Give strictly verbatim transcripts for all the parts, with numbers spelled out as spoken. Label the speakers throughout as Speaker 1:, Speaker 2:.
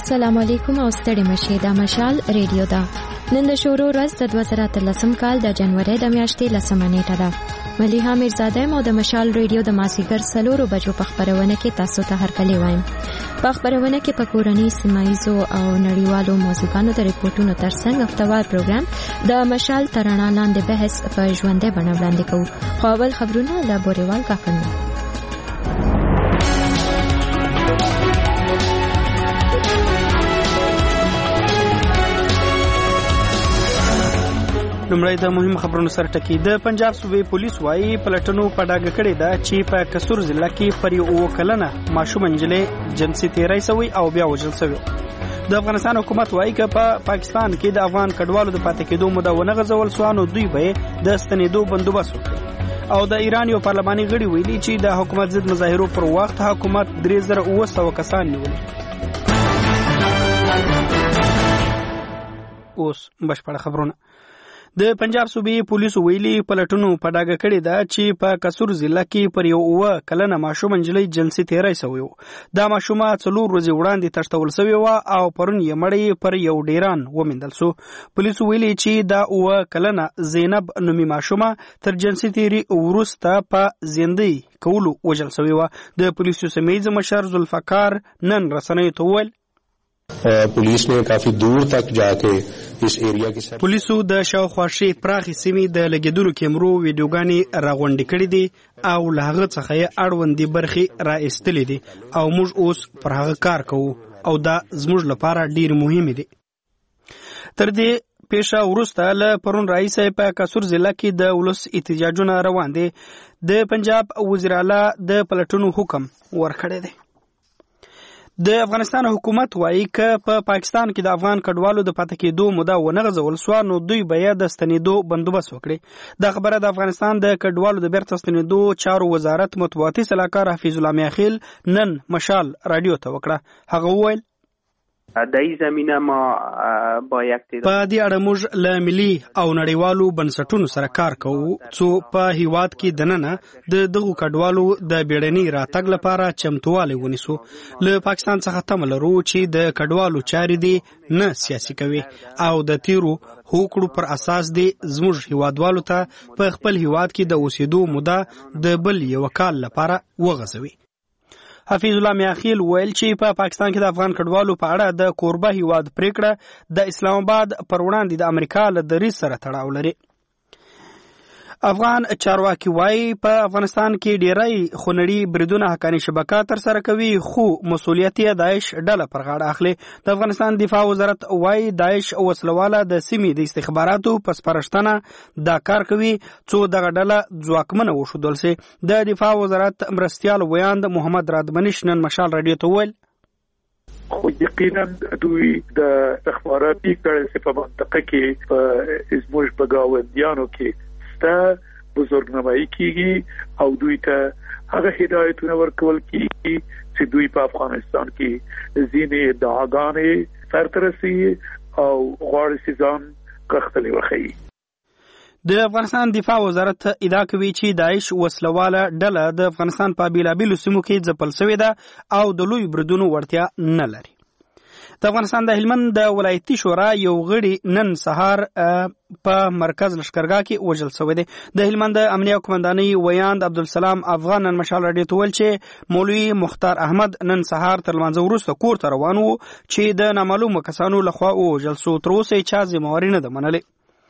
Speaker 1: السلام علیکم او ستړي مشه دا مشال ریډیو دا نن د شورو ورځ د دوه زره اتلسم کال د جنوري د میاشتې لسمه نیټه ده. ملیحه میرزاده مو د مشال ریډیو د مازیګر سلورو بجو په خبرونه کې تاسو ته هرکلی وایم. په خبرونه کې په کورنۍ سیمایزو او نړیوالو موضوعاتو د ریپورتونو ترڅنګ هفتوار پروګرام د مشال ترانه لاندې بحث په ژوندۍ بڼه وړاندې کوو. خو اول خبرونه له بوريوال کاکړ.
Speaker 2: لومړی د مهم خبرونو سره ټکی. د پنجاب صوبې پولیس وايي پلټنو په ډاګه کړې ده چې په کسور ضلع کې پر یو کلنه ماشوم نجلۍ جنسي تیری شوی او بیا وژل شوی. د افغانستان حکومت وايي چې په پا پاکستان کې د افغان کډوالو د پاتې کېدو موده ونه غځول شو نو دوی به د ستنېدو بندوبست وکړي. او د ایران یو پارلماني غړي ویلي چې د حکومت ضد مظاهرو پر وخت حکومت درې زره اوه سوه کسان نیولي. اوس بشپړ خبرونه. د پنجاب صوبې پولیسو ویلي پلټنو په ډاګه کړې ده چې په کسور ضلع کې پر یو اوه کلنه ماشوم نجلۍ جنسي تیری شوی و. دا ماشومه څلور ورځې وړاندې تښتول شوې وه او پرون یې مړی پر یو ډیران وموندل شو. پولیسو ویلي چې دا اوه کلنه زینب نومي ماشومه تر جنسي تیری وروسته په زندۍ کولو وژل شوې وه. د پولیسو سیمهیز مشر ذوالفقار نن رسنیو ته وویل
Speaker 3: पुलिस ने काफी दूर तक जाके इस एरिया की सर
Speaker 2: पुलिसو د شاوخوا شي پراخي سیمې د لګیدلو کیمرو ویډیوګانې راغونډې کړې دي او له هغه څخه یې اړوندې برخې را ایستلې دي او موږ اوس پر هغه کار کوو او دا زموږ لپاره ډیر مهم دي. تر دې پیښه وروسته له پرون راهیسې په کسور ضلع کې د ولس احتجاجونه روان دي. د پنجاب وزیر اعلی د پلټنو حکم ورکړی دی. د افغانستان حکومت وايي چې په پا پاکستان کې د افغان کډوالو د پاتې کېدو موده ونه غځول شو نو دوی به د ستنېدو بندوبست وکړي. دا خبره د افغانستان د کډوالو د بیرته ستنېدو چارو وزارت مطبوعاتي سلاکار حفیظ الله میاخیل نن مشال رادیو ته وکړه. هغه وویل
Speaker 4: در این زمینه ما با یک تعداد
Speaker 2: په دې اړه موږ له ملي او نړیوالو بنسټونو سره کار کوو څو په هیواد کې دننه د دغو کډوالو د بیړني راتګ لپاره چمتووالی ونیسو. له پاکستان څخه تمه لرو چې د کډوالو چارې دې نه سیاسي کوي او د تیرو هوکړو پر اساس دې زموږ هیوادوالو ته په خپل هیواد کې د اوسېدو موده د بل یو کال لپاره وغځوي. حفیظ الله میاخیل ویل چې په پا پاکستان کې د افغان کډوالو په اړه د کوربه هیواد پریکړه د اسلام آباد پر وړاندې د امریکا له دریځ سره تړاو لري. افغان چارواکي وایي په افغانستان کې ډیری خونړي بریدونه حقاني شبکه تر سره کوي خو مسؤلیت یې داعش ډله پر غاړه اخلي. د افغانستان دفاع وزارت وایي داعش وسلواله د سیمې د استخباراتو په سپارښتنه دا کار کوي څو دغه ډله ځواکمنه وښودل شي. د دفاع وزارت مرستیال ویاند محمد رادمنش نن مشال رادیو ته وویل
Speaker 5: خو یقینا دوی د استخباراتي کړه په منطقه کې په زموږ په گاونډیانو کې ته بزرګنمایي کیږي او دوی ته هغه هدایتونه ورکول کیږي چې دوی په افغانستان کې ځینې ادعاګانې سرته رسوي او غواړي چې ځان کښتلې وښيي.
Speaker 2: د افغانستان دفاع وزارت ادعا کوي چې داعش وسلواله ډله د افغانستان په بیلابیلو سیمو کې ځپل شوې ده او د لوی بریدونو وړتیا نه لري. د افغانستان د هلمند د ولایتي شورا یو غړي نن سهار په مرکز لشکرګاه کې وژل شوی دی. د هلمند د امنیه قومندانۍ ویاند عبدالسلام افغان نن مشال رادیو ته ویل چې مولوي مختار احمد نن سهار تر لمانځه وروسته کور ته روان و چې د نامعلومو کسانو لخوا ووژل شو. تر اوسه یې چا ذمهواري نه ده منلې.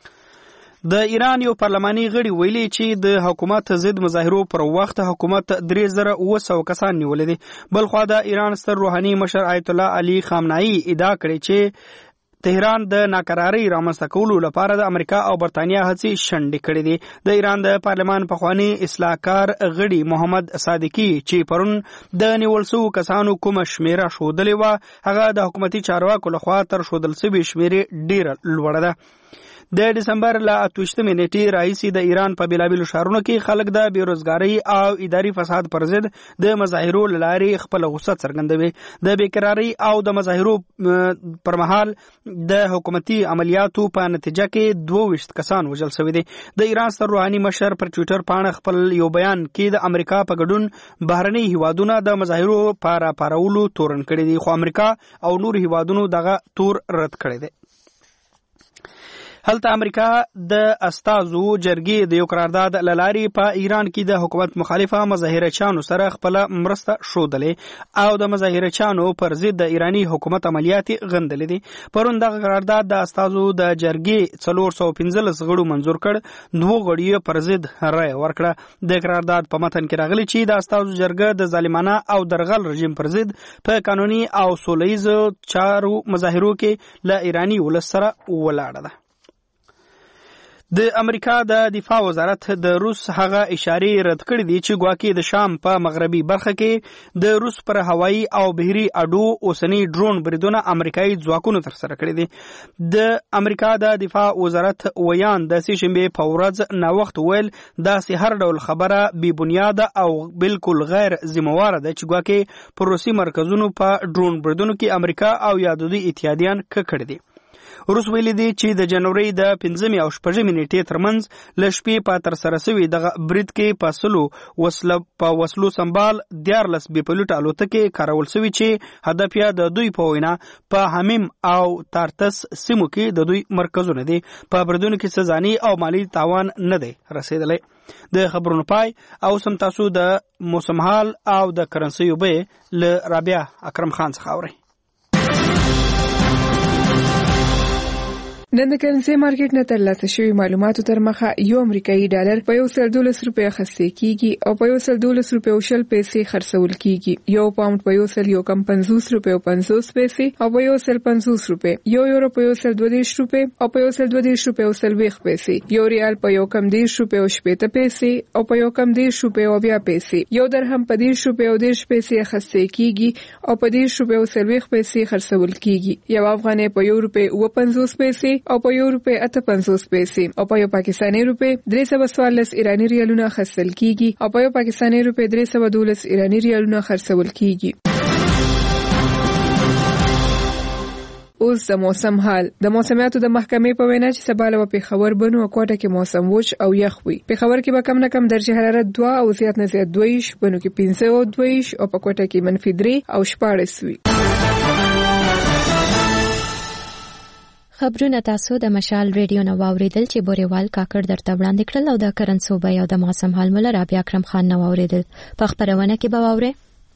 Speaker 2: د ایران یو پارلماني غړي ویلي چې د حکومت ضد مظاهرو پر وخت حکومت درې زره اوه سوه کسان نیولي دي. بل خوا د ایران ستر روحاني مشر آیت الله علي خامنه‌ای ادعا کړې چې تهران د ناکرارۍ رامنځته کولو لپاره د امریکا او برتانیا هڅې شنډې کړې دي. د ایران د پارلمان پخوانی اصلاحکار غړي محمد صادقي چې پرون د نیول شوو کسانو کومه شمیره ښودلې وه هغه د حکومتي چارواکو لخوا تر ښودل شوې شمیرې ډیره لوړه ده. د دسمبر له اتوشتمې نیټې راهیسې د ایران په بیلابیلو ښارونو کې خلک د بیروزګارۍ او اداري فساد پر ضد د مظاهرو له لارې خپله غوسه څرګندوي. د بېقرارۍ او د مظاهرو پر مهال د حکومتي عملیاتو په نتیجه کې دوه ویشت کسان وژل شوي دي. د ایران ستر روحاني مشر پر ټویټر پاڼه خپل یو بیان کې د امریکا په ګډون بهرني هیوادونه د مظاهرو په راپارولو تورن کړي دي، خو امریکا او نور هیوادونو دغه تور رد کړی دی. هلته امریکا د استازو جرګې د یو قرارداد له لارې په ایران کې د حکومت مخالفه مظاهرچیانو سره خپله مرسته ښودلې او د مظاهرچیانو پر ضد د ایراني حکومت عملیات غندلې دي. پرون دغه قرارداد د استازو د جرګې څلور سوه پنځلس غړو منظور کړ، دوه غړي پر ضد رایه ورکړه. د قرارداد په متن کې راغلي چې د استازو جرګه د ظالمانه او درغل رژیم پر ضد په قانوني او سوله ییزو چارو مظاهرو کې له ایراني ولس سره ولاړه ده. د امریکا د دفاع وزارت د روس هغه اشارې رد کړې دي چې ګواکې د شام په مغربي برخه کې د روس پر هوایي او بحري اډو اوسنی ډرون بریدونه امریکایي ځواکونو ترسره کړي دي. د امریکا د دفاع وزارت ویان د سې شنبې په ورځ ناوخت ویل داسې هر ډول خبره بې بنیاده او بالکل غیر ذمهواره ده چې ګواکې په روسي مرکزونو په ډرون بریدونو کې امریکا او یا د دوی اتحادیان ککړي دي. روس ویلي دي چې د جنوري د پنځمې او شپږمې نیټې ترمنځ له شپې په ترسره سوي دغه برید کې په سلو وسله په وسلو سمبال دیارلس بې پیلوټه الوتکې کارول سوي چې هدف یې د دوی په وینا په حمیم او تارتس سیمو کې د دوی مرکزونه دي. په بریدونو کې څه ځاني او مالي تاوان نه دی رسېدلی. د خبرونو پای او سم تاسو د موسم حال او د کرنسیو بیې له رابعه اکرم خان څخه اورئ.
Speaker 6: نن د کرنسي مارکیټ نه ترلاسه شوي معلوماتو تر مخه یو امریکایي ډالر په یو سل دولس روپۍ اخیستل کیږي او په یو سل دولس روپۍ او شل پیسې خرڅول کیږي. یو پاوند په یو سل یو کم پنځوس روپۍ او پنځوس پیسې او په یو سل پنځوس روپۍ. یو یورو په یو سل دوه دېرش روپۍ او په یو سل دوه دېرش روپۍ او څلوېښت پیسې. یو ریال په یو کم دېرش روپۍ او شپېته پیسې او په یو کم دېرش روپۍ او بیا پیسې. یو درهم په دېرش روپۍ او دېرش پیسې اخیستل کیږي او په دېرش روپۍ او څلوېښت پیسې خرڅول کیږي. یو افغانۍ په یو روپۍ اوه پنځوس پیسې او په یو روپۍ اته پنځوس پیسې او په یو پاکستاني روپۍ درې سوه څوارلس ایراني ریالونه اخیستل کیږي او په یو پاکستاني روپۍ درې سوه دولس ایراني ریالونه خرڅول کیږي. اوس د موسم حال. د موسمیاتو د محکمې په وینا چې سبا له پېښور بنو او کوټه کې موسم وچ او یخ وي. پېښور کې به کم نه کم درجه حرارت دوه او زیات نه زیات دوه ویشت، بنو کې پنځه او دوه ویشت او په کوټه کې منفي درې او شپاړس وي.
Speaker 1: خبرونه تاسو د مشال ریډیو نو واوریدل چې بوريوال کاکړ درته وړاندې کړل او د کرنسوبه او د موسم حال مولا رابعه اکرم خان نو واوریدل. په خبرونه کې به واوري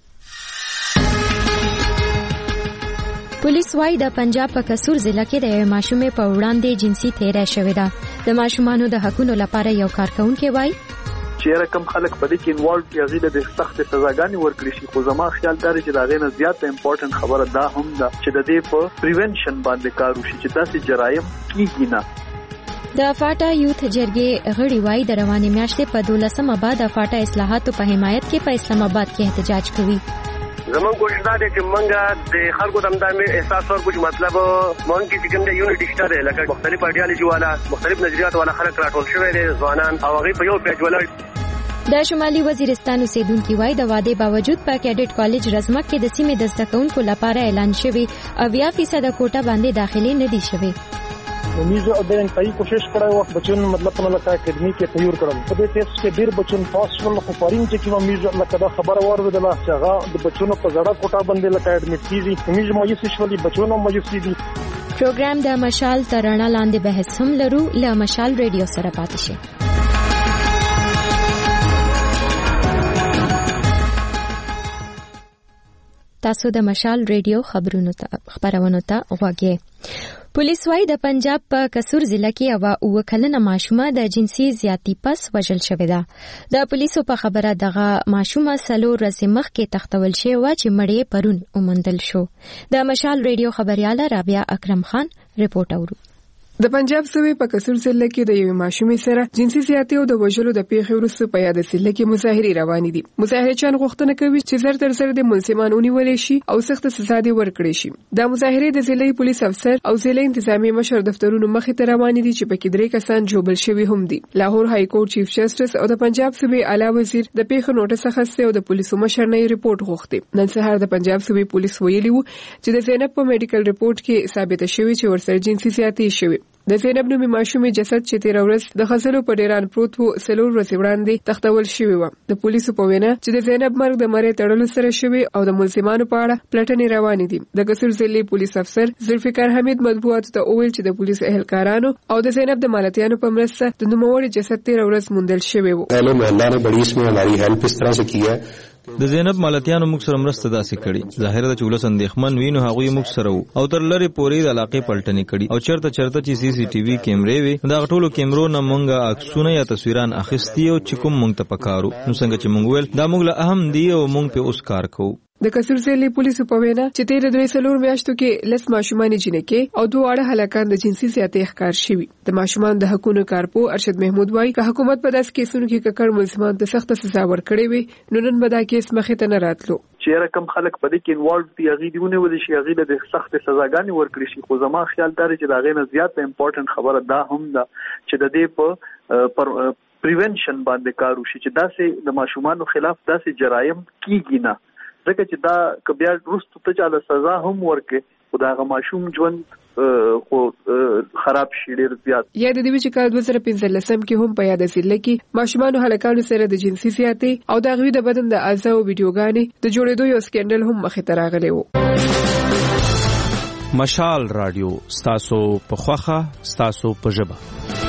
Speaker 1: پولیس وايي د پنجاب په کسور ضلع کې د ماشومې په وړاندې جنسي تیری شوې ده. د ماشومانو د حقونو لپاره یو کارکونکو وايي
Speaker 7: چې رقم خلک په دې کې انوالو یا غیله د سخت سزاګانې ورکړي شي، خو زما خیال دا چې دا غینه زیاته امپورټنت خبره دا هم ده چې د دې په پریونشن باندې کار وشي چې تاسو جرایم کیږي نه.
Speaker 1: د فاټا یوث جرګې غړي وايي د روانې میاشتې په دولسمه بعد د فاټا اصلاحاتو په حمایت کې په اسلام آباد کې احتجاج کوي.
Speaker 8: زمون کوشش دا دی چې موږ د خلکو د همداري احساس ورکړو چې مطلب مونږ کې کوم د یونټ شته دی، لکه مختلف ایډیالوژي والا مختلف نظریات والا خلک راټول شوی دي ځوانان او هغه په یو پیج ولاړ.
Speaker 1: د شمالي وزیرستان اوسیدونکو وايي د واده باوجود په کیډټ کالج رزمک کې د سیمې د زده کوونکو لپاره اعلان شوی اویا فیصد کوټه باندې داخلي نه دي شوی.
Speaker 9: میزه او د انتهایی کوشش کړای وخت بچون مطلب په لکه اکیډمي کې تیار کړل. په دې ټیسټ کې ډیر بچون پاس شول، خو فارین چې کوم میزه لکه دا خبره اوریدله چې هغه د بچونو په زړه کوټه باندې لکه اډمیټ کیږي. میزه مایوس شولې بچونو مایوس دي.
Speaker 1: پروګرام د مشال ترانه لاندې بحث هم لرو. له مشال ریډیو سره پاتې شئ. تاسو د مشال ریډیو خبرونو ته خبرونه ته غوږی. پولیس وايي د پنجاب په کسور ضلع کې یو اوه کلنه ماشومه د جنسي زیاتی پس وژل شوې ده. د پولیسو په خبره دغه ماشومه څلور ورځې مخکې تختول شوې وه چې مړی پرون وموندل شو. د مشال ریډیو خبرياله رابعه اکرم خان رپورټ اورو.
Speaker 6: د پنجاب صوبې په کسور ضلع کې د یوې ماشومې سره جنسي زیاتې او د وژلو د پیښې وروسته په یاد ضلع کې مظاهرې روانې دي. مظاهرچیان غوښتنه کوي چې زر تر زر د ملزمان ونیول شي او سخت سزا دې ورکړي شي. دا مظاهرې د ضلعي پولیس افسر او ضلعي انتظامی مشر دفترونو مخې ته روانې دي چې پکې درې کسان جوبل شوي هم دي. لاهور های کورټ چیف جسټس او د پنجاب صوبې اعلی وزیر د پیښې نوټس اخیسته او د پولیسو مشر نه ریپورت غوښتي. نن سهار د پنجاب صوبې پولیس ویلي وو چې د زینب په میډیکل ریپورت کې ثابته شوې چې ورسره جنسي زیاتې شوې. د زینب نومي ماشومې جسد چې تیر ورځ د خزلو په ډیران پروت وو څلور ورځې وړاندې تختول شوی و. د پولیسو په وینا چې د زینب مرګ د مړی تړلو سره شوی او د ملزمانو په اړه پلټنې روانې دي. د کسور ضلعي پولیس افسر ذوالفقار حمید مطبوعاتو ته وویل چې د پولیسو اهلکارانو او د زینب د مالتیانو په مرسته د نوموړي جسد تیر ورځ موندل شوی و.
Speaker 3: اهل محله نے بڑی اس میں ہماری ہیلپ اس طرح سے کی ہے.
Speaker 10: د زینب مالتیانو موږ سره مرسته داسې کړي. ظاهر ده چې ولس اندېښمن وي نو هغوی موږ سره وو او تر لرې پورې د علاقې پلټنې کړي او چرته چرته چې سی سی ټي وي کیمرې وي دغه ټولو کیمرو نه موږ عکسونه یا تصویران اخیستي او چې کوم موږ ته پکارو نو څنګه چې موږ ویل دا موږ له اهم دي او موږ په اوس کار کوو.
Speaker 6: د کسور ضلعي پولیسو په وینا چې تیر دوه څلور میاشتو کې لس ماشومان جنکې او دوه اړه هلاکان د جنسي زیاتې ښکار شوي. د ماشومان د حقوقو کارپو ارشد محمود وایي که حکومت په داسې کیسونو کې ککړ ملزمان ته سخت سزا ورکړي وي نو نن به دا کیس مخې ته نه راتلو.
Speaker 7: چې رقم خلک په دې کې انوالو دي هغه دیونه ولې شي هغه د سخت سزاګانې ورکړي شي. خو زما خیال دا چې دا غینه زیات امپورټنت خبره دا هم ده چې د دې په پر پریونشن باندې کار وشي چې داسې د ماشومانو خلاف داسې جرایم کیږي نه. ځکه چې دا کبیا وروسته ته چاله سزا هم ورکړي خو دا هغه ماشوم ژوند خو خراب شي ډېر زیات.
Speaker 6: یا د دې چې کال دوه زره پنځلسم کې هم په یاد ضلع کې ماشومانو هلکانو سره د جنسي زیاتې او د هغوی د بدن د اعضاو ویډیوګانې د جوړېدو یو سکینډل هم مخې ته راغلی و.
Speaker 11: مشال رادیو ستاسو په خوښه ستاسو په ژبه.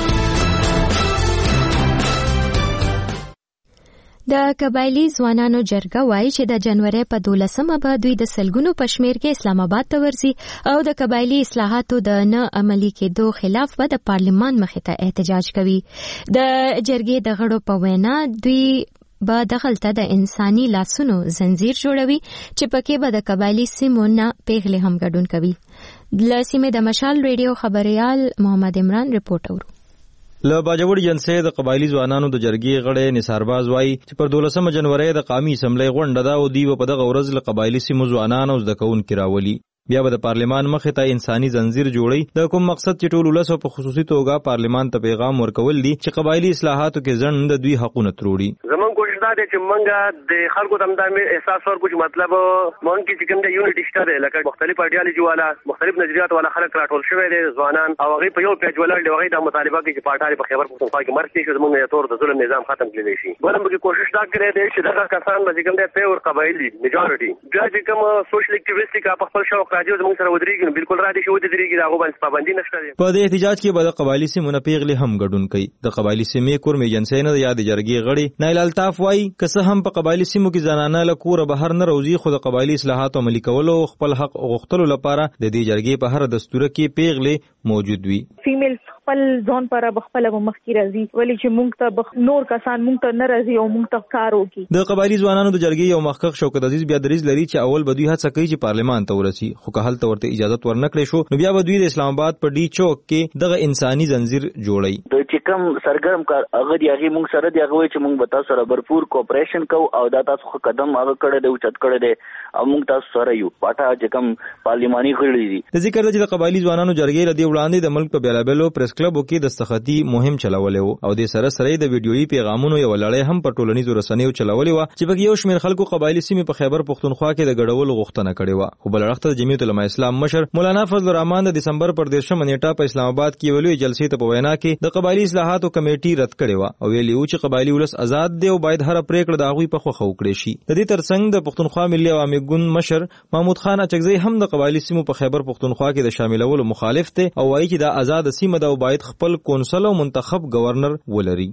Speaker 1: د قبایلی ځوانانو جرګه وایي چې د جنوري په دولسمه به دوی د سلګونو په شمېر کې اسلام آباد ته ورځي او د قبایلی اصلاحاتو د نه عملي کېدو خلاف به د پارلمان مخې ته احتجاج کوي. د جرګې د غړو په وینا دوی به دغلته د انساني لاسونو زنجیر جوړوي چې پکې به د قبایلی سیمو نه پیغلې هم ګډون کوي. له سیمې د مشال ریډیو خبريال محمد عمران رپورټ اورو.
Speaker 10: له باجوړ جنسي د قبایلی ځوانانو د جرګې غړي نثارباز وایي چې پر دولسمه جنوري د قومي اسمبلی غونډه ده او دی په دغه ورځ له قبایلی سیمو ځوانانو زده کوونکي راولي. بیا به د پارلمان مخې ته انساني زنجیر جوړي. د کوم مقصد چې ټول ولس په خصوصي توګه پارلمان ته پیغام ورکول دي چې قبایلی اصلاحاتو کې ځند د دوی حقونه تروړي.
Speaker 8: زمون کوشش دا دی چې منګه د خلکو د امدامي احساس ورکو چې مطلب مونږ کې کوم د یونټ شته دی لکه مختلف ایډیالوژي والا مختلف نظریات والا خلک راټول شوی دي ځوانان او هغه په یو پیج ولر دی هغه د مطالبه کې چې پارټای په خبر پښتونخوا کې مرسته شي زمونږ یو تور د ظلم نظام ختم کړي شي. ولهم کې کوشش دا کړی دی چې دغه کسان به کوم د پیور قبایلی میجورټي بیا چې کوم سوشل اکټیویسټ کا په خپل شوق راځي زمونږ سره ودرېږي بالکل را دي شو د دریږي دا غوبن پابندي نشته.
Speaker 10: په دې احتجاج کې به د قبایلی سیمو نه پیغلې هم ګډون کوي. د قبایلی سیمې کور میجنسي نه د یاد جرګې غړي نایل الطاف وایي که څه هم په قبایلی سیمو کې زنانه له کوره بهر نه روزي خو د قبایلی اصلاحاتو عملي کولو خپل حق غوښتلو لپاره د دې جرګې په هر دستور کې پیغلې موجود وي.
Speaker 12: فیمیل خپل ځون پر بخپل مخکې راځي ولی چې مونږ ته نور کسان مونږ ته نه راځي او مونږ ته کار وکړي.
Speaker 10: د قبایلی ځوانانو د جرګې یو مخکښ شوکت عزیز بیا دریز لري چې اول به دوی هڅه کوي چې پارلمان ته ورسي خو که هلته ورته اجازه ورنکړي شو نو بیا به دوی د اسلام آباد په ډي چوک کې دغه انساني زنجیر جوړي.
Speaker 13: د چې کوم سرګرم کار هغه دی هغه مونږ سره دی هغه چې مونږ به تاسو سره برپور کوپریشن کوو او دا تاسو خو قدم هغه کړی دی او چت کړی دی او مونږ تاسو سره یو پاټه چې کوم پارلماني غړي دي.
Speaker 10: د ذکر د قبایلی ځوانانو جرګې لدی وړاندې د ملک په بیلابلو پریس کلبو کې د استختی مهم چلولې وو او د سره سره د ویډیويي پیغامونو یو لړۍ هم په ټولنیزو رسنیو چلولې وو چې په یو شمېر خلکو قبایلی سیمې په خیبر پښتونخوا کې د ګډولو غوښتنه کړې وو. خو بل اړخ ته جمعیت العلماء اسلام مشر مولانا فضل الرحمن د دسمبر پر دیرشمه نیټه په اسلام آباد کې ویلو جلسې ته په وینا کې د قبایلی اصلاحاتو کمیټې رد کړې وو او ویلي وو چې قبایلی ولس آزاد دی او باید هر پریکړه د هغوی په خوښه وکړي شي. د دې ترڅنګ د پښتونخوا ملي عوامي ګوند مشر محمود خان اچکزی هم د قبایلی سیمو په خیبر پښتونخوا کې د شاملولو مخالف دی او وایي چې دا آزاد سیمه ده او باید خپل کونسل او منتخب گورنر ولري.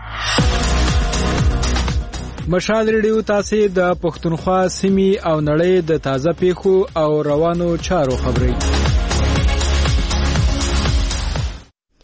Speaker 2: مشال ریډیو تاسو د پښتونخوا سیمې او نړۍ د تازه پیښو او روانو چارو خبري.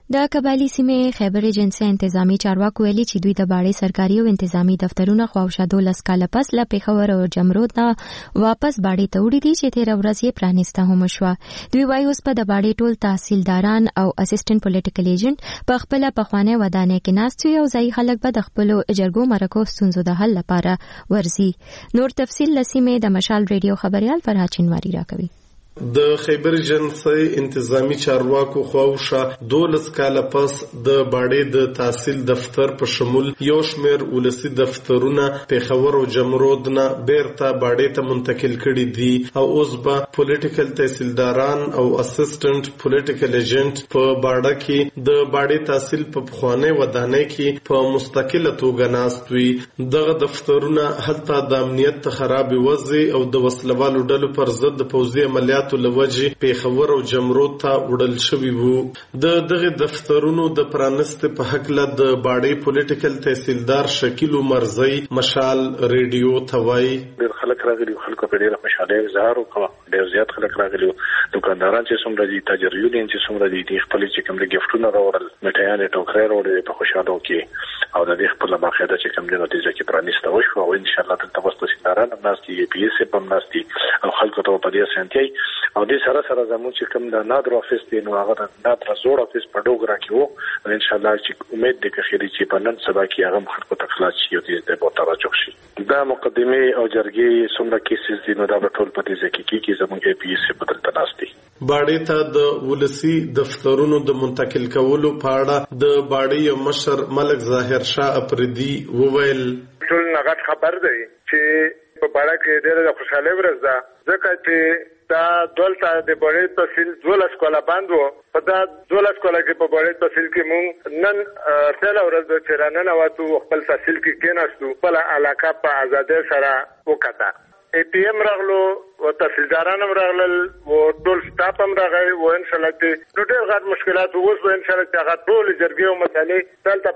Speaker 1: د قبایلی سیمې خیبر ایجنسی انتظامی چارواکو ویلي چې دوی د باړې سرکاري او انتظامی دفترونه خواوشا دولس کاله پس له پیښور او جمرود نه واپس باړې ته وړي دي چې تېره ورځ یې پرانیسته هم شوه. دوی وایي اوس په د باړې ټول تحصیلداران او اسسټنټ پولیټیکل ایجنټ په خپله پخوانۍ ودانۍ کې ناست وي او ځایي خلک به د خپلو جرګو مرکو ستونزو د حل لپاره ورځي. نور تفصیل له سیمې د مشال ریډیو خبریال فرهاد چنواری راکوي.
Speaker 14: د خیبر ایجنسی انتظامی چارواکو خواوشا دولس کاله پس د باړې د تحصیل دفتر په شمول یو شمېر ولسي دفترونه پیښور او جمرود نه بیرته باړې ته منتقل کړي دي او اوس به پولیټیکل تحصیلداران او اسسټنټ پولیټیکل ایجنټ په باړه کې د باړې تحصیل په پخوانۍ ودانۍ کې په مستقله توګه ناست وي. دغه دفترونه هلته د امنیت خرابې وضع او د وسلوالو ډلو پر ضد د پوځي عملیاتو لوجه پیښور او جمرود ته وړل شوی وو. د دغه دفترونو د پرانست په حق له د باړې پولیټیکل تحصیلدار شکیل مرزي مشال ریډیو توای
Speaker 15: ډېر خلک راغلي، خلکو په ډېره خوشاله اظهار وکړ. ډېر زیات خلک راغلي، دکانداران چې څومره دي، تاجر یونین چې څومره دي، د خپل چې کوم د گیفټونو راوړل، مټیانې ټوکرې راوړل په خوشاله کې او د دې خپل باقاعده چې کوم د نتیجه کې پرانیسته وشو او ان شاء الله دلته وسته تحصیلداران هم ناست دي، پی ایس هم ناست دي او خلکو ته په دې سنتي او دې سره سره زموږ چې کوم د نادر افیس دی نو هغه د نادر زوړ افیس په ډوګرا کې وو. ان شاء الله چې امید دې کخېری چې په نن سبا کې هغه خلکو ته خلاص شي او دې د بوتاره جوړ شي. دا مقدمه او جرګې څومره کیسز دي نو دا په ټول په دې ځکه کې کې زموږ پی ایس په دلته ناست دي.
Speaker 14: باړې ته د ولسی دفترونو د منتقل کولو په اړه د باړې مشر ملک ظاهر شاه اپریدي وویل
Speaker 16: ټول نغټ خبر دی چې په باړه کې ډېر خوشاله ورځ ده ځکه چې دا دولته د باړې تحصیل دولس کاله بند وو. په دا دولس کاله کې په باړې تحصیل کې مونږ نن پهله ورځ د چې راننوتو خپل تحصیل کې کېناستو، خپله علاقه په ازادۍ سره وکته. ای پی ایم راغلو او تحصیلداران هم راغلل او ټول سټاف هم راغی او ان شاء الله چې نو ډېر غټ مشکلات اوس به ان شاء الله چې هغه ټول جرګې او مسالې دلته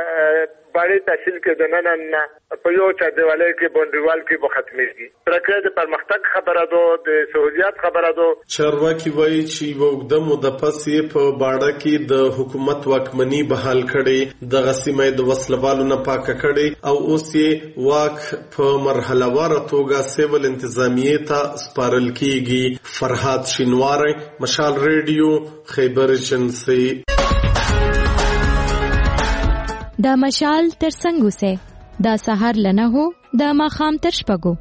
Speaker 16: په باړې تحصیل کې د نن نه په یو چا دیوالۍ کې بونډیوال کې به ختمېږي. ترکه د پرمختګ خبره ده، د سہولیات خبره ده.
Speaker 14: چارواکي وایي چې وګړه موده پس یې په باړه کې د حکومت واکمني بحال کړي، دغه سیمه د وسلوالو نه پاکه کړي او اوس یې واک په مرحله واره توګه سیول انتظامیه ته سپارل کیږي. فرهاد شینواری، مشال ریډیو، خیبر ایجنسی.
Speaker 1: د مشال تر څنګ اوسه د سحر لنه هو د ماخام تر شپږو.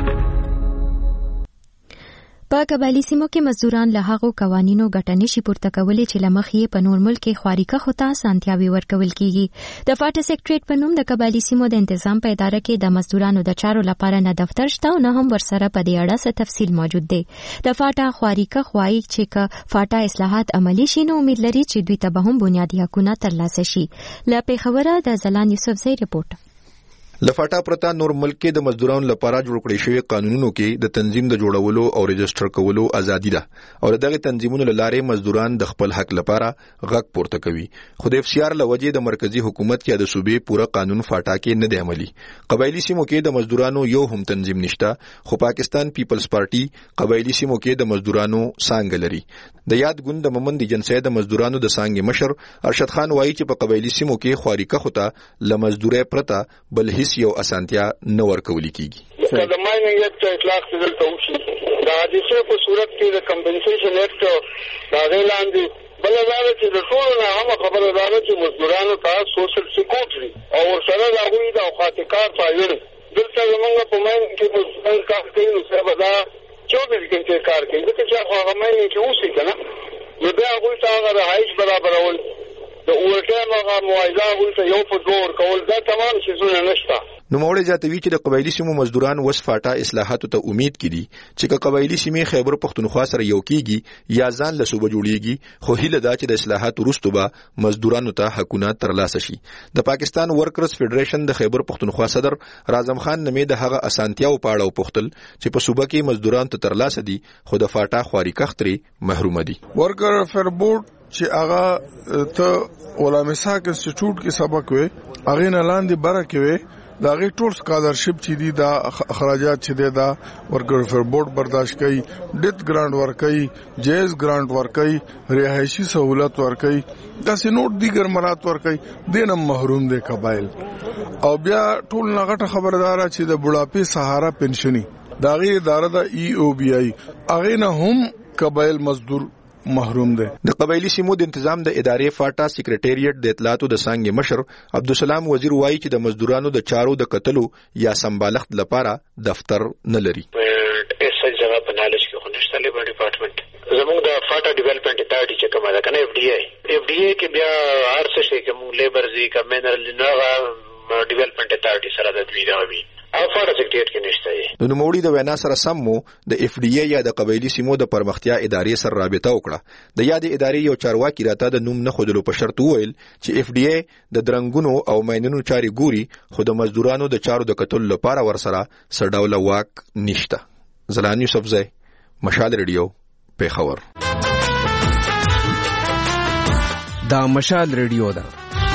Speaker 1: په قبایلی سیمو کې مزدوران له هغو قوانینو ګټه نشي پورته کولی چې له مخې یې په نور ملک کې خواریکه خو ته اسانتیاوې ورکول کیږي. د فاټا سیکریټریټ په نوم د قبایلی سیمو د انتظام په اداره کې د مزدورانو د چارو لپاره نه دفتر شته او نه هم ورسره په دې اړه څه تفصیل موجود دی. د فاټا خواریکه خوایي چې که فاټا اصلاحات عملی شي نو امید لري چې دوی ته به هم بنیادي حقونه ترلاسه شي. له پیښوره د زلان یوسفزۍ رپورټ.
Speaker 17: لفاټا پرتا نور ملک کې د مزدورانو لپاره جوړ کړی شوی قانونونو کې د تنظیم د جوړولو او رجسټر کولو ازادي ده او دغه تنظیمونو لاره مزدوران د خپل حق لپاره غږ پورته کوي. خو د اف سی آر لوجه د مرکزی حکومت یا د صوبې پوره قانون فاټا کې نه دی عملی. قبایلی سیمو کې د مزدورانو یو هم تنظیم نشته، خو پاکستان پیپلز پارټي قبایلی سیمو کې د مزدورانو څنګه لري. د یاد ګوند د مومند جنسي د مزدورانو د څنګه مشر ارشد خان وایي چې په قبایلی سیمو کې خواریکه خطا لمزدورې پرتا بل هیڅ یو اسانتیا نه ورکول کیږي.
Speaker 18: که د مایننګ ایکټ اطلاق دلته وشي د حادثې په صورت کې د کمپنسیشن ایکټ د هغې لاندې بله دا ده چې د ټولو نه هغه خبره دا ده چې مزدورانو ته سوشل سکیورټي وي او ورسره د هغوی د اوقات کار پایړ دلته زمونږ په مایننګ کې مزدوران کار کوي نو سره به دا چوبیس ګنټې کار کوي ځکه چې هغه مایننګ کې اوسي که نه نو بیا هغوی ته هغه رهایش برابرول د اوورټایم هغه معاوضه هغوی ته یو په دوه ورکول دا تمام څیزونه نشته.
Speaker 17: نوموړی زیاتوي چې د قبایلی سیمو مزدوران وس فاټا اصلاحاتو ته امید کړي چې که قبایلی سیمې خیبر پختونخوا سره یو کیږي یا ځان له صوبه جوړیږي، خو هیله ده چې د اصلاحاتو وروسته به مزدورانو ته حقونه ترلاسه شي. د پاکستان ورکرز فدریشن د خیبر پختونخوا صدر راځم خان نمې د هغه اسانتیاو په اړه وپوښتل چې په صوبه کې مزدوران ته ترلاسه دي خو د فاټا خواریکه خطرې محروم دي.
Speaker 19: ورکر فیربورډ چې هغه ته علامه اسحاق انسټیټیوټ کې سبق وې هغه نه لاندې بره کې وې دا غي ټول سکالرشپ چې دي دا اخراجات چې دي دا ورکر فر بورډ برداشت کوي، ډیت ګرانټ ورکوي، جایز ګرانټ ورکوي، رهایشي سہولت ورکوي، دا سينوټ دیګر مرات ورکوي، دینم محروم دي قبایل. او بیا ټول نغټه خبردار چې د بوډاپي سهارا پنشني دا غي اداره د ای او بی آی اغه نه هم قبایل مزدور محروم دي.
Speaker 17: د قبایلی سیمو د تنظیم د ادارې فاټا سیکریټریټ د اطلاعاتو د څنګه مشر عبدالسلام وزیر وایي چې د مزدورانو د چارو د قتلو یا سمبالښت لپاره دفتر نه لري.
Speaker 20: ایس ځای په نالج کې خونشته لیبر ډپارټمنټ زموږ د فاټا ډیولپمنٹ اتارټي چې کومه ده کنه اف ډی ای اف ډی ای کې بیا هر څه شي کوم لیبر زی کوم منرل نه ډیولپمنٹ اتارټي سره د دوی دا وی او فاټا سیکریټریټ کې نشته یې.
Speaker 17: نو نوموړي د وینا سره سم مو د اف ډی ای یا د قبایلی سیمو د پرمختیا ادارې سره رابطه وکړه. د یاد ادارې یو چارواکي راته د نوم نه خودلو په شرط وویل چې اف ډی ای د درنګونو او ماینونو چاري ګوري، خو د مزدورانو د چارو د قتل لپاره ورسره سړډول واک نشته. زلان یوسف زئی، مشال ریډیو، پیښور.
Speaker 21: دا مشال ریډیو ده.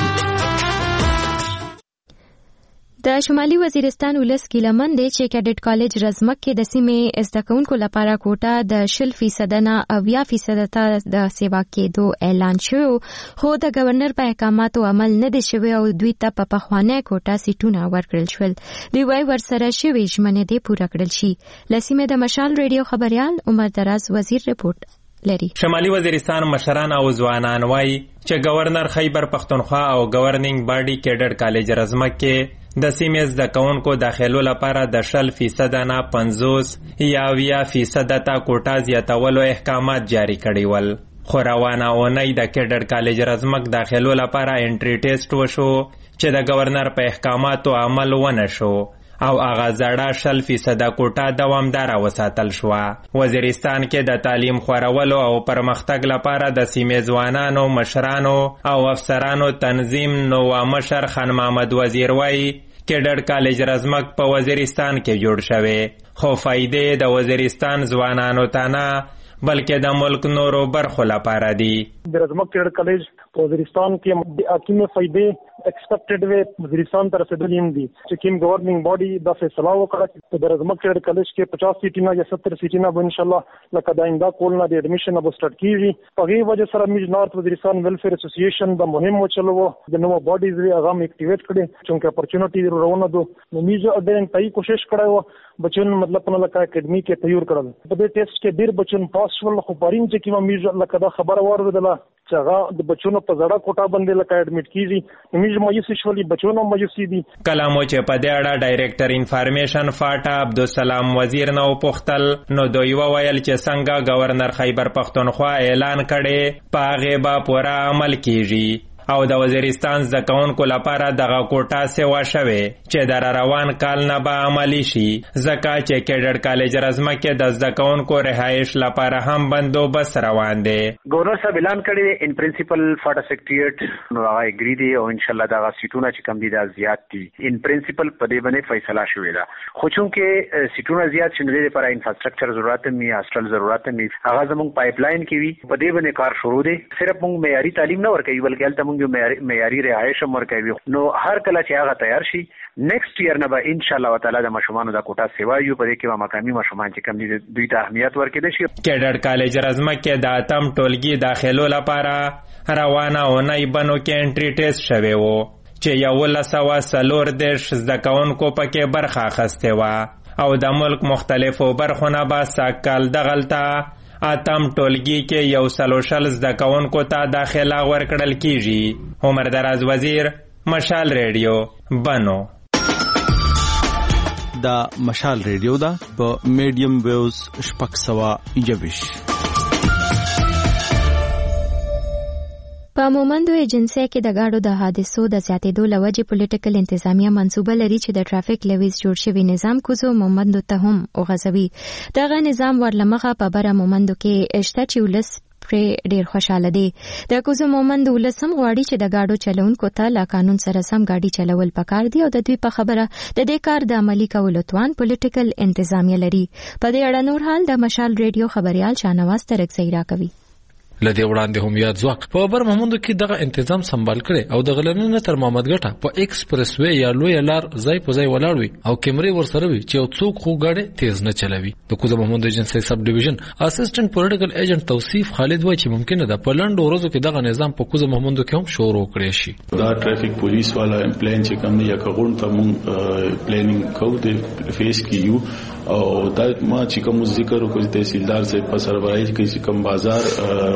Speaker 1: د شمالي وزیرستان ولس کې لمن دی چې کیډټ کالج رزمک کې د سیمې زده کوونکو لپاره کوټه د شل فیصد نه اویا فیصد ته د سیوا کېدو اعلان شو، خو د گورنر په احکاماتو عمل نه دی شوی او دوی ته په پخوانۍ کوټه سیټونه ورکړل شول. دوی وايي ورسره شوي ژمنې دې پوره کړل شي. له سیمې د مشال ریډیو خبريال عمر دراز وزیر رپورټ لري.
Speaker 22: شمالي وزیرستان مشران او ځوانان وایي چې گورنر خیبر پختونخوا او گورننګ باډي کیډټ کالج رزمک کې د سیمې زده کوونکو داخلو لپاره د شل فیصد نه پنځوس یا اویا فیصد ته کوټه زیاتولو احکامات جاری کړي ول. خو روانه اونۍ د کیډټ کالج رزمک داخلو لپاره انټری ټیسټ وشو چې د گورنر په احکاماتو عمل ونه شو او هغه زړه شل فیصد کوټه دوامداره وساتل شوه. وزیرستان کې د تعلیم خورولو او پرمختګ لپاره د سیمې ځوانانو، مشرانو او افسرانو تنظیم نو مشر خان محمد وزیر وایي کیډټ کالج رزمک په وزیرستان کې جوړ شوی، خو فائدې د وزیرستان ځوانانو ته نه بلکې د ملک نورو برخو لپاره دي.
Speaker 9: د رزمک کیډټ کالج په وزیرستان کې د حکیمه فائدې ایکسپیکټډ وی وزیرستان تر څخه دلیم دي چې کوم گورننګ باډي د فیصله وکړه چې د رزمک کیډټ کالج کې پچاس سیټونه یا ستر سیټونه به ان شاء الله لکه د آینده کول نه د اډمیشن ابو سٹارټ کیږي. په هغه وجه سره میج نارت وزیرستان ویلفیر اسوسییشن د مهم وچلو د نو باډیز وی هغه اکټیویټ کړي چې اپورچونټی ورونه دو نو میج ډېر پای کوشش کړو بچون مطلب په لکه اکیډمي کې تیار کړل. په دې ټیسټ کې ډېر بچون پاس شول، خو پارین چې کوم میج لکه دا خبر اوردله چې هغه د بچونو په زړه کوټه باندې لکه اډمیټ کیږي، میج مایوس شولي بچونو مایوسی دي.
Speaker 22: کلامو چې په دې اړه ډایریکټر انفارمیشن فاټا عبدالسلام وزیر نو پختل نو دوی وویل چې څنګه گورنر خیبر پختونخوا اعلان کړي په هغه به پوره عمل کیږي او د وزیرستان زده کوونکو لپاره دغه کوټه سیوا شوې چې در روان کال نه به عملي شي، ځکه چې کیډټ کالج رزمک کې د زده کوونکو رهایش لپاره هم بندوبست روان دی.
Speaker 23: گورنر صاحب اعلان کړی ان پرنسپل فاټا سیکریټریټ نو هغه اګری دی او ان شاء الله دغه سیټونه چې کم دي دا زیات دي. ان پرنسپل په دې باندې فیصله شوې ده، خو چونکه سیټونه زیات شنه دي لپاره انفراستراکچر ضرورت می هاستل ضرورت می هغه زموږ پایپ لاین کې وي په دې باندې کار شروع دی. صرف موږ معیاري تعلیم نه ورکوي بلکې جو معیاري رهایش هم ورکوي. نو هر کله چې هغه تیار شي نیکسٹ ایئر نه به ان شاء الله تعالی د مشمانو د کوټه سیوا یو په دې کې به مقامی مشمان چې کم دي دوی ته اهمیت ورکړي شي.
Speaker 22: کیډټ کالج رزمک کې د اتم ټولګي داخلو لپاره روانه اونۍ بنو کې انټری ټیسټ شوی وو چې یولس سوه څلور دېرش زده کوونکو پکې برخه اخیستې وه او د ملک مختلفو برخو نه به سږکال دغلته اتم ټولګي کې یو سلو شل زده کوونکو ته داخله ورکړل کیږي. عمر دراز وزیر، مشال ریډیو، بنو.
Speaker 11: دا مشال ریډیو دا په میډیم ویوز شپږ سوه یوویش.
Speaker 1: په مومندو ایجنسی کې د گاډو د حادثو د زیاتېدو له وجې پولیټیکل انتظامیه منصوبه لري چې د ټرافیک لیویز جوړ شوي نظام کوزو مومندو ته هم وغځوي. دغه نظام ورلمخه په بره مومندو کې شته چې ولس پرې ډېر خوشاله دی. د کوزو مومند ولس هم غواړي چې د گاډو چلونکو ته له قانون سره سم گاډي چلول پکار دي او د دوی په خبره د دې کار د عملي کولو توان پولیټیکل انتظامیه لري. په دې اړه نور حال د مشال ریډیو خبريال شاهنواز ترکزی راکوي.
Speaker 3: لدې وړاندې هم یاد ځواک په بر محمود کې دغه تنظیم سمبال کړي او د غلننه تر محمد ګټه په ایکسپریس وی یا لوی لار ځای په ځای ولاړ وي او کیمرې ورسره وي چې یو څوک خو ګاډي تیز نه چلوي. د کوزه محمود ایجنسی سب ډیویژن اسسټنټ پولیټیکل ایجنټ توصیف خالد وایي چې ممکنه ده په لنډو ورځو کې دغه نظام په کوزه محمود کې هم شروع کړي شي.
Speaker 4: دا ټریفیک پولیس والا پلان چې کوم یا کغون ته مونږ پلانینګ کوو د فیس کیو او دا ما چې کوم ذکر وکړ تحصیلدار صاحب په سربراهي کې چې کوم بازار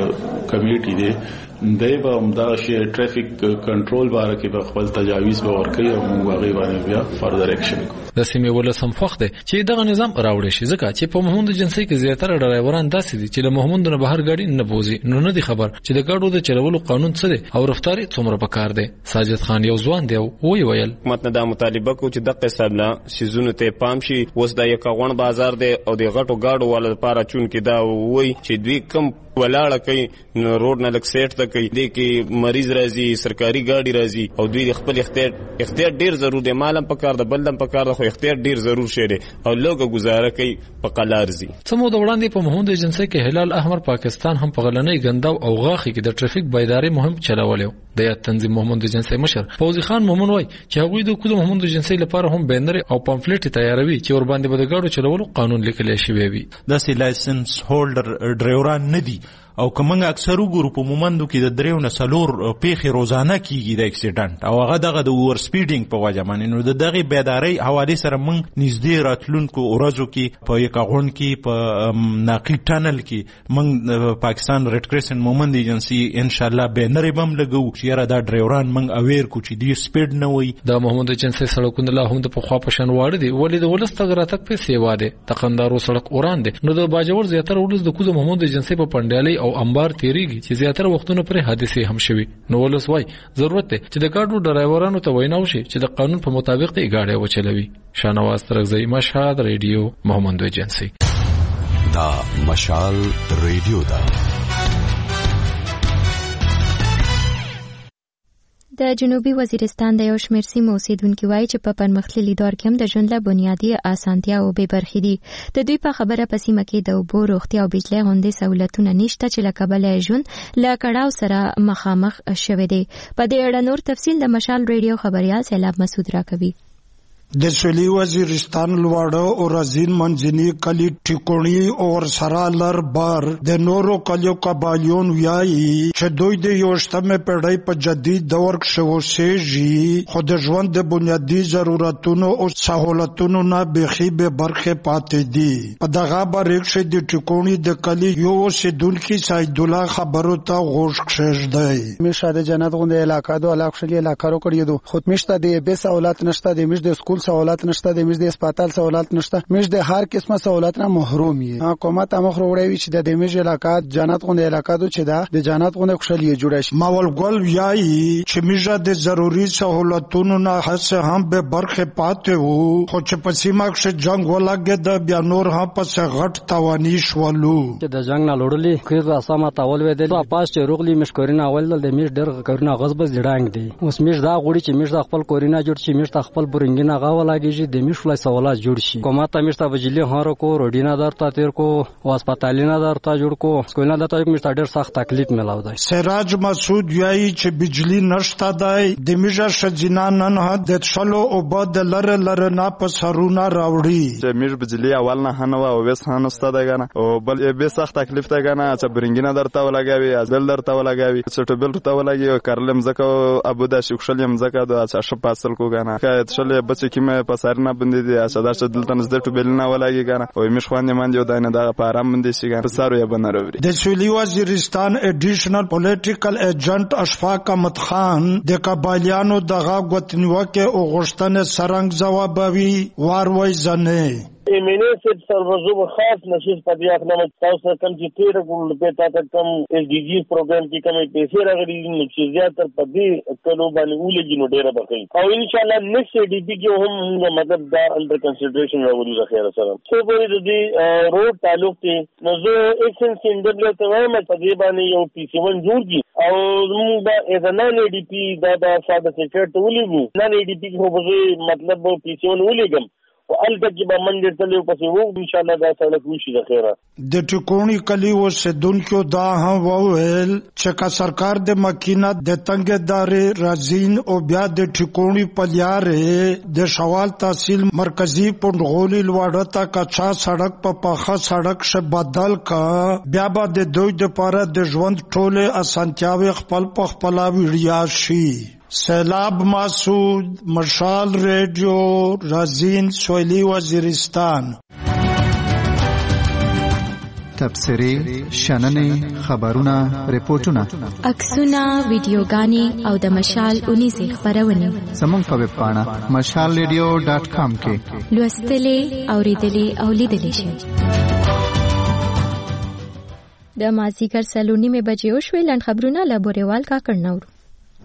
Speaker 4: کمیټي دی دای به همدا شی ټریفیک کنټرول باره کې به خپل تجاویز به ورکړي او موږ هغه باندې بیا فردر اکشن کوو.
Speaker 3: د سیمې ولسم خوښ دی چې دغه نظام راوړي شي ځکه چې په محمود جنسي کې زیاتره ډرایوران داسې دي چې له محمود نه بهر ګاډي نه بوزي نو نه دي خبر چې د ګاډو د چلولو قانون څه دی او رفتار څومره پکار دی. ساجد خان یو ځوان دی وی ویل
Speaker 5: حکومت نه دا مطالبه کو چې دغه حساب لا سيزونه ته پام شي. اوس دا یو کغون بازار دی او د غټو ګاډو ول لپاره چون کې دا وای چې دوی کم ولاړه کوي نو روډ نه لک سیټ ته کوي دي کې مریض راځي سرکاري ګاډي راځي او دوی خپل اختیار اختیار ډیر ضرور دی مالم پکار د بلدم پکار د خو اختیار ډیر ضرور شری او لوګه گزاره کوي په قلارزي.
Speaker 3: سمو د وړاندې په محمود ایجنسی کې هلال احمر پاکستان هم په غلنۍ ګنداو او غاخي کې د ټریفیک بایداری مهم چلولو. د یاد تنظیم محمود ایجنسی مشر فوزي خان مومن وای چې هغوی د کوم محمود ایجنسی لپاره هم بینر او پامفلیټ تیاروي چې ور باندې به د ګاډو چلولو قانون لیکل شوی وي.
Speaker 24: د سی لایسنس هولډر ډرایوران نه دي او کومنګ اکثر وګورو په مومندو کې د دریو نه سلور پیخي روزانه کیږي د اکسیډنټ او هغه دغه د اوور سپیډینګ په وجه باندې نو د دغه بیداری حواله سره موږ نږدې راتلونکو ورځو کې په یکغون کې په ناقی ټنل کې موږ پاکستان ریډ کرسنټ مومند ایجنسی ان شاء الله بینر بم لګو چې یاره دا ډرایوران موږ اویر کو چې دی سپیډ نه وي.
Speaker 3: د محمود ایجنسی سړکونه لا هم د پخوا په شان واړه دي ولې د ولست غراتک په سیوا دي تقندارو سړک اوران دي نو د باجوړ زیاتره ولس د کوزه محمود ایجنسی په پندالي او انبار تیریږي چې زیاتره وختونه پر حادثه هم شوي. نو ولس وای ضرورت دی چې د ګاډو ډرایورانو ته وینا وشي چې د قانون په مطابق یې ګاډي وچلوي. شانواز ترغزی مشهد ریډیو محمد ایجنسی.
Speaker 25: دا مشال ریډیو دا
Speaker 1: د جنوبي وزیرستان د یو شمېر سیمو اوسیدونکي وایي چې په پرمختللي دور کې هم د ژوند له بنیادي اسانتیاوو بې برخې دي. د دوی په خبره په سیمه کې د اوبو روغتیا او بجلۍ غوندې سهولتونه نشته چې له کبله یې ژوند له کړاو سره مخامخ شوی دی. په دې اړه نور تفصیل د مشال ریډیو خبریال سیلاب مسعود راکوي.
Speaker 26: د سویلي وزیرستان لواړه او رزین منځني کلی ټیکونی او سرا لر بار د نورو کلیو قبایلیون ویایي چې دوی د یوشتمه پیړۍ په جدید دور کې شوسېږي خو د ژوند د بنیادي ضرورتونو او سہولتونو نه بېخي بې برخې پاتې دي. په دغه باره کې د ټیکونی د کلی یو اوسیدونکي سید الله خبرو ته غوږ کېږدی.
Speaker 27: میشه د جنت غونډه علاقه دو علاقه شلی علاقه رو کړی دو خود میشته د به سہولت نشته د میش د سکول سہولت نشته د میز د هسپتال سہولت نشته میز د هر قسمه سہولت نه محروم یي. حکومت امخ وروړی چې د دمیج علاقه جنت غونډه علاقه دو چې دا د جنت غونډه خوشالي جوړه شي.
Speaker 26: ماول ګل ویایي چې میز د ضروري سہولتونو نه هڅه هم به برخه پاتې وو خو چې په سیمه کې جنگ ولګید د بیا نور هم په غټ توانی شولو
Speaker 28: چې د جنگ نه لړلې خیر اسامه تاول و د پاس چې روغلی مشکورینه اول د میز ډر کورونه غصب زړنګ دي. اوس میز دا غوړي چې میز خپل کورینه جوړ شي میز خپل برنګینه ولاږي د میشلای سوالات جوړ شي. حکومت میشته بجلی هارو کو روډینا درته تیر کو او هسپتالینا درته جوړ کو سکوینا درته یک میشته ډیر سخت تکلیف ملاو دی.
Speaker 26: سراج مسعود وایي چې بجلی نشته دی د میجا شجنا نن د شلو او باد لره لره نه په سرونه راوړي
Speaker 29: چې میج بجلی اول نه هنو او وس هنسته دی کنه او بل به سخت تکلیف دی کنه چې برنګینا درته ولګاوي ازبل درته ولګاوي چې ټبل ته ولګي کارلم زکه ابو دا شخشلم زکه دا چې پاسل کو کنه که شل بچ کی مې پسارنا بندې دي اساده چې دلته نزد ټبل نه ولګي کنه او میش خوانې مان یو دانه دا په آرام بندې شي کنه سارو یې بنروي.
Speaker 26: د سویلي وزیرستان ایډیشنل پولیټیکل ایجنټ اشفاق احمد خان د قبایلیانو دغه غوښتنوکه او غوښتنه سرنګ جوابوي واروي ځنه
Speaker 30: ایمینه سیب سروزو خاص نشیز په دې اخنه تاسو کم چې تیر کوم په تاسو کم ایس ډي جی پروګرام کې کومې پیسې راغلي دي چې زیاتره په دې کلو باندې ولګي نو ډیره بخښي او ان شاء الله نیکسټ ای ډي پی کې هم مطلب دا انډر کنسیډریشن راوړي د خیر سره څو به دې روډ تعلق ته نو زه ایکسن سیندل ته وایم په دې باندې یو پی سی ون جوړ کی او موږ دا اذن ای ډي پی دا دا ساده سیکرټ ولګو نن ای ډي پی خو به مطلب پی سی ون ولګم او الته کې به منډه تلو پسې وو ان شاء الله دا سړک وشي د خیره
Speaker 26: د ټکونی کلی اوسیدونکو دا هم وویل چې کا سرکار د مکینه د تنګدارې رازین او بیا د ټکونی پلیارې د شوال تحصیل مرکزی پونډغولی لوړه تا کچا سړک په پخه سړک ش بدل کا بیا به د دوی د پاره د ژوند ټوله اسانتیاوي خپل په خپل ویډیا شي. سیلاب مسعود، مشال ریڈیو، رازین، سویلی وزیرستان.
Speaker 2: تبصرې، شننې، خبرونه، ریپورتونه،
Speaker 1: عکسونه، ویډیوګانې او د مشال اونیزې خپرونې
Speaker 2: زموږ په ویب پاڼه مشال ریډیو ډاټ کام کې
Speaker 1: لوستلې، اوریدلې او لیدلې شئ. د مازیګر سلو نیمې بجې وشوې. لنډ خبرونه له بورېوال کاکړ نه اورو.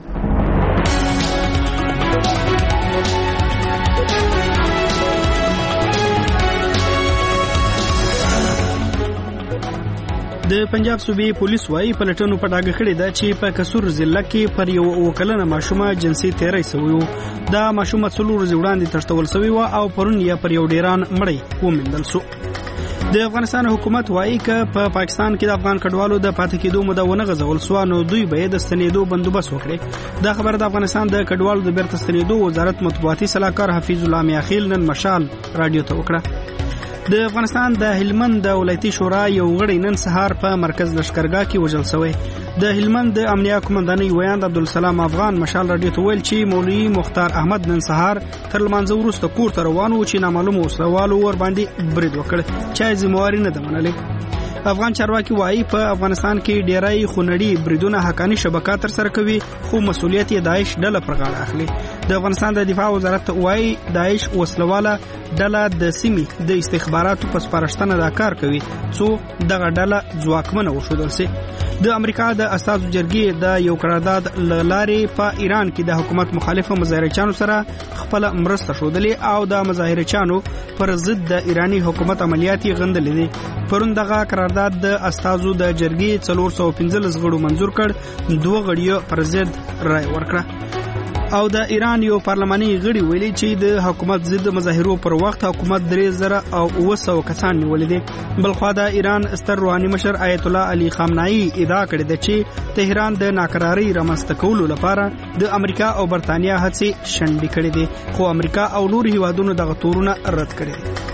Speaker 6: د پنجاب صوبې پولیس وايي پلټنو په ډاګه کړې ده چې په کسور ضلع کې پر یو وکلنه ماشومه جنسي تیری شوی و. دا ماشومه څلور ورځې وړاندې تښتول شوی و او پرون یې پر یو ډیران مړی وموندل شو. د افغانستان حکومت وايي چې په پا پاکستان کې د افغان کډوالو د پاتې کېدو موده ونه غځول سو نو دوی به د ستنېدو بندوبست وکړي. دا خبره د افغانستان د کډوالو د بیرته ستنېدو وزارت مطبوعاتي سلاکار حفیظ الله میاخیل نن مشال رادیو ته وکړه. د افغانستان د هلمند د ولایتي شورا یو غړی نن سهار په مرکز لشکرګاه کې وژل شوی. د هلمند د امنیه قومندانۍ ویاند عبدالسلام افغان مشال رادیو ته ویل چې مولوي مختار احمد نن سهار تر لمانځه وروسته کور ته روان و چې نامعلومو وسلوالو ور باندې برید وکړ چې ذمہواري نه ده منلې. افغان چارواکي وايي په افغانستان کې ډیری خونړي بریدونه حقاني شبکات تر سره کوي خو مسؤلیت یې داعش ډله پر غاړه اخلي. د افغانستان د دفاع وزارت وايي داعش وسلواله ډله د سیمې د استخباراتو په سپارښتنه دا کار کوي څو دغه ډله ځواکمنه وښودل شي. د امریکا د استازو جرګې د یو قرارداد لارې په ایران کې د حکومت مخالفه مظاهرچیانو سره خپل مرسته شودلې او د مظاهرچیانو پر ضد د ایرانی حکومت عملیات غندلې دي. پرون دغه قرارداد د استازو د جرګې څلور سوه پنځلس غړو منزور کړ، دوه غړي پر ضد رائے ورکړه. او د ایران یو پارلماني غړي ویلي چې د حکومت ضد مظاهرو پر وخت حکومت درې زره او اوه سوه کسان نیولې دي. بلخوا د ایران ستر روحاني مشر آیت الله علي خامنه‌ای ادعا کړې ده چې تهران د ناکرارۍ رامنځته کولو لپاره د امریکا او برتانیا هڅې شنډې کړې دي خو امریکا او نور هیوادونو دغه تورونه رد کړي دي.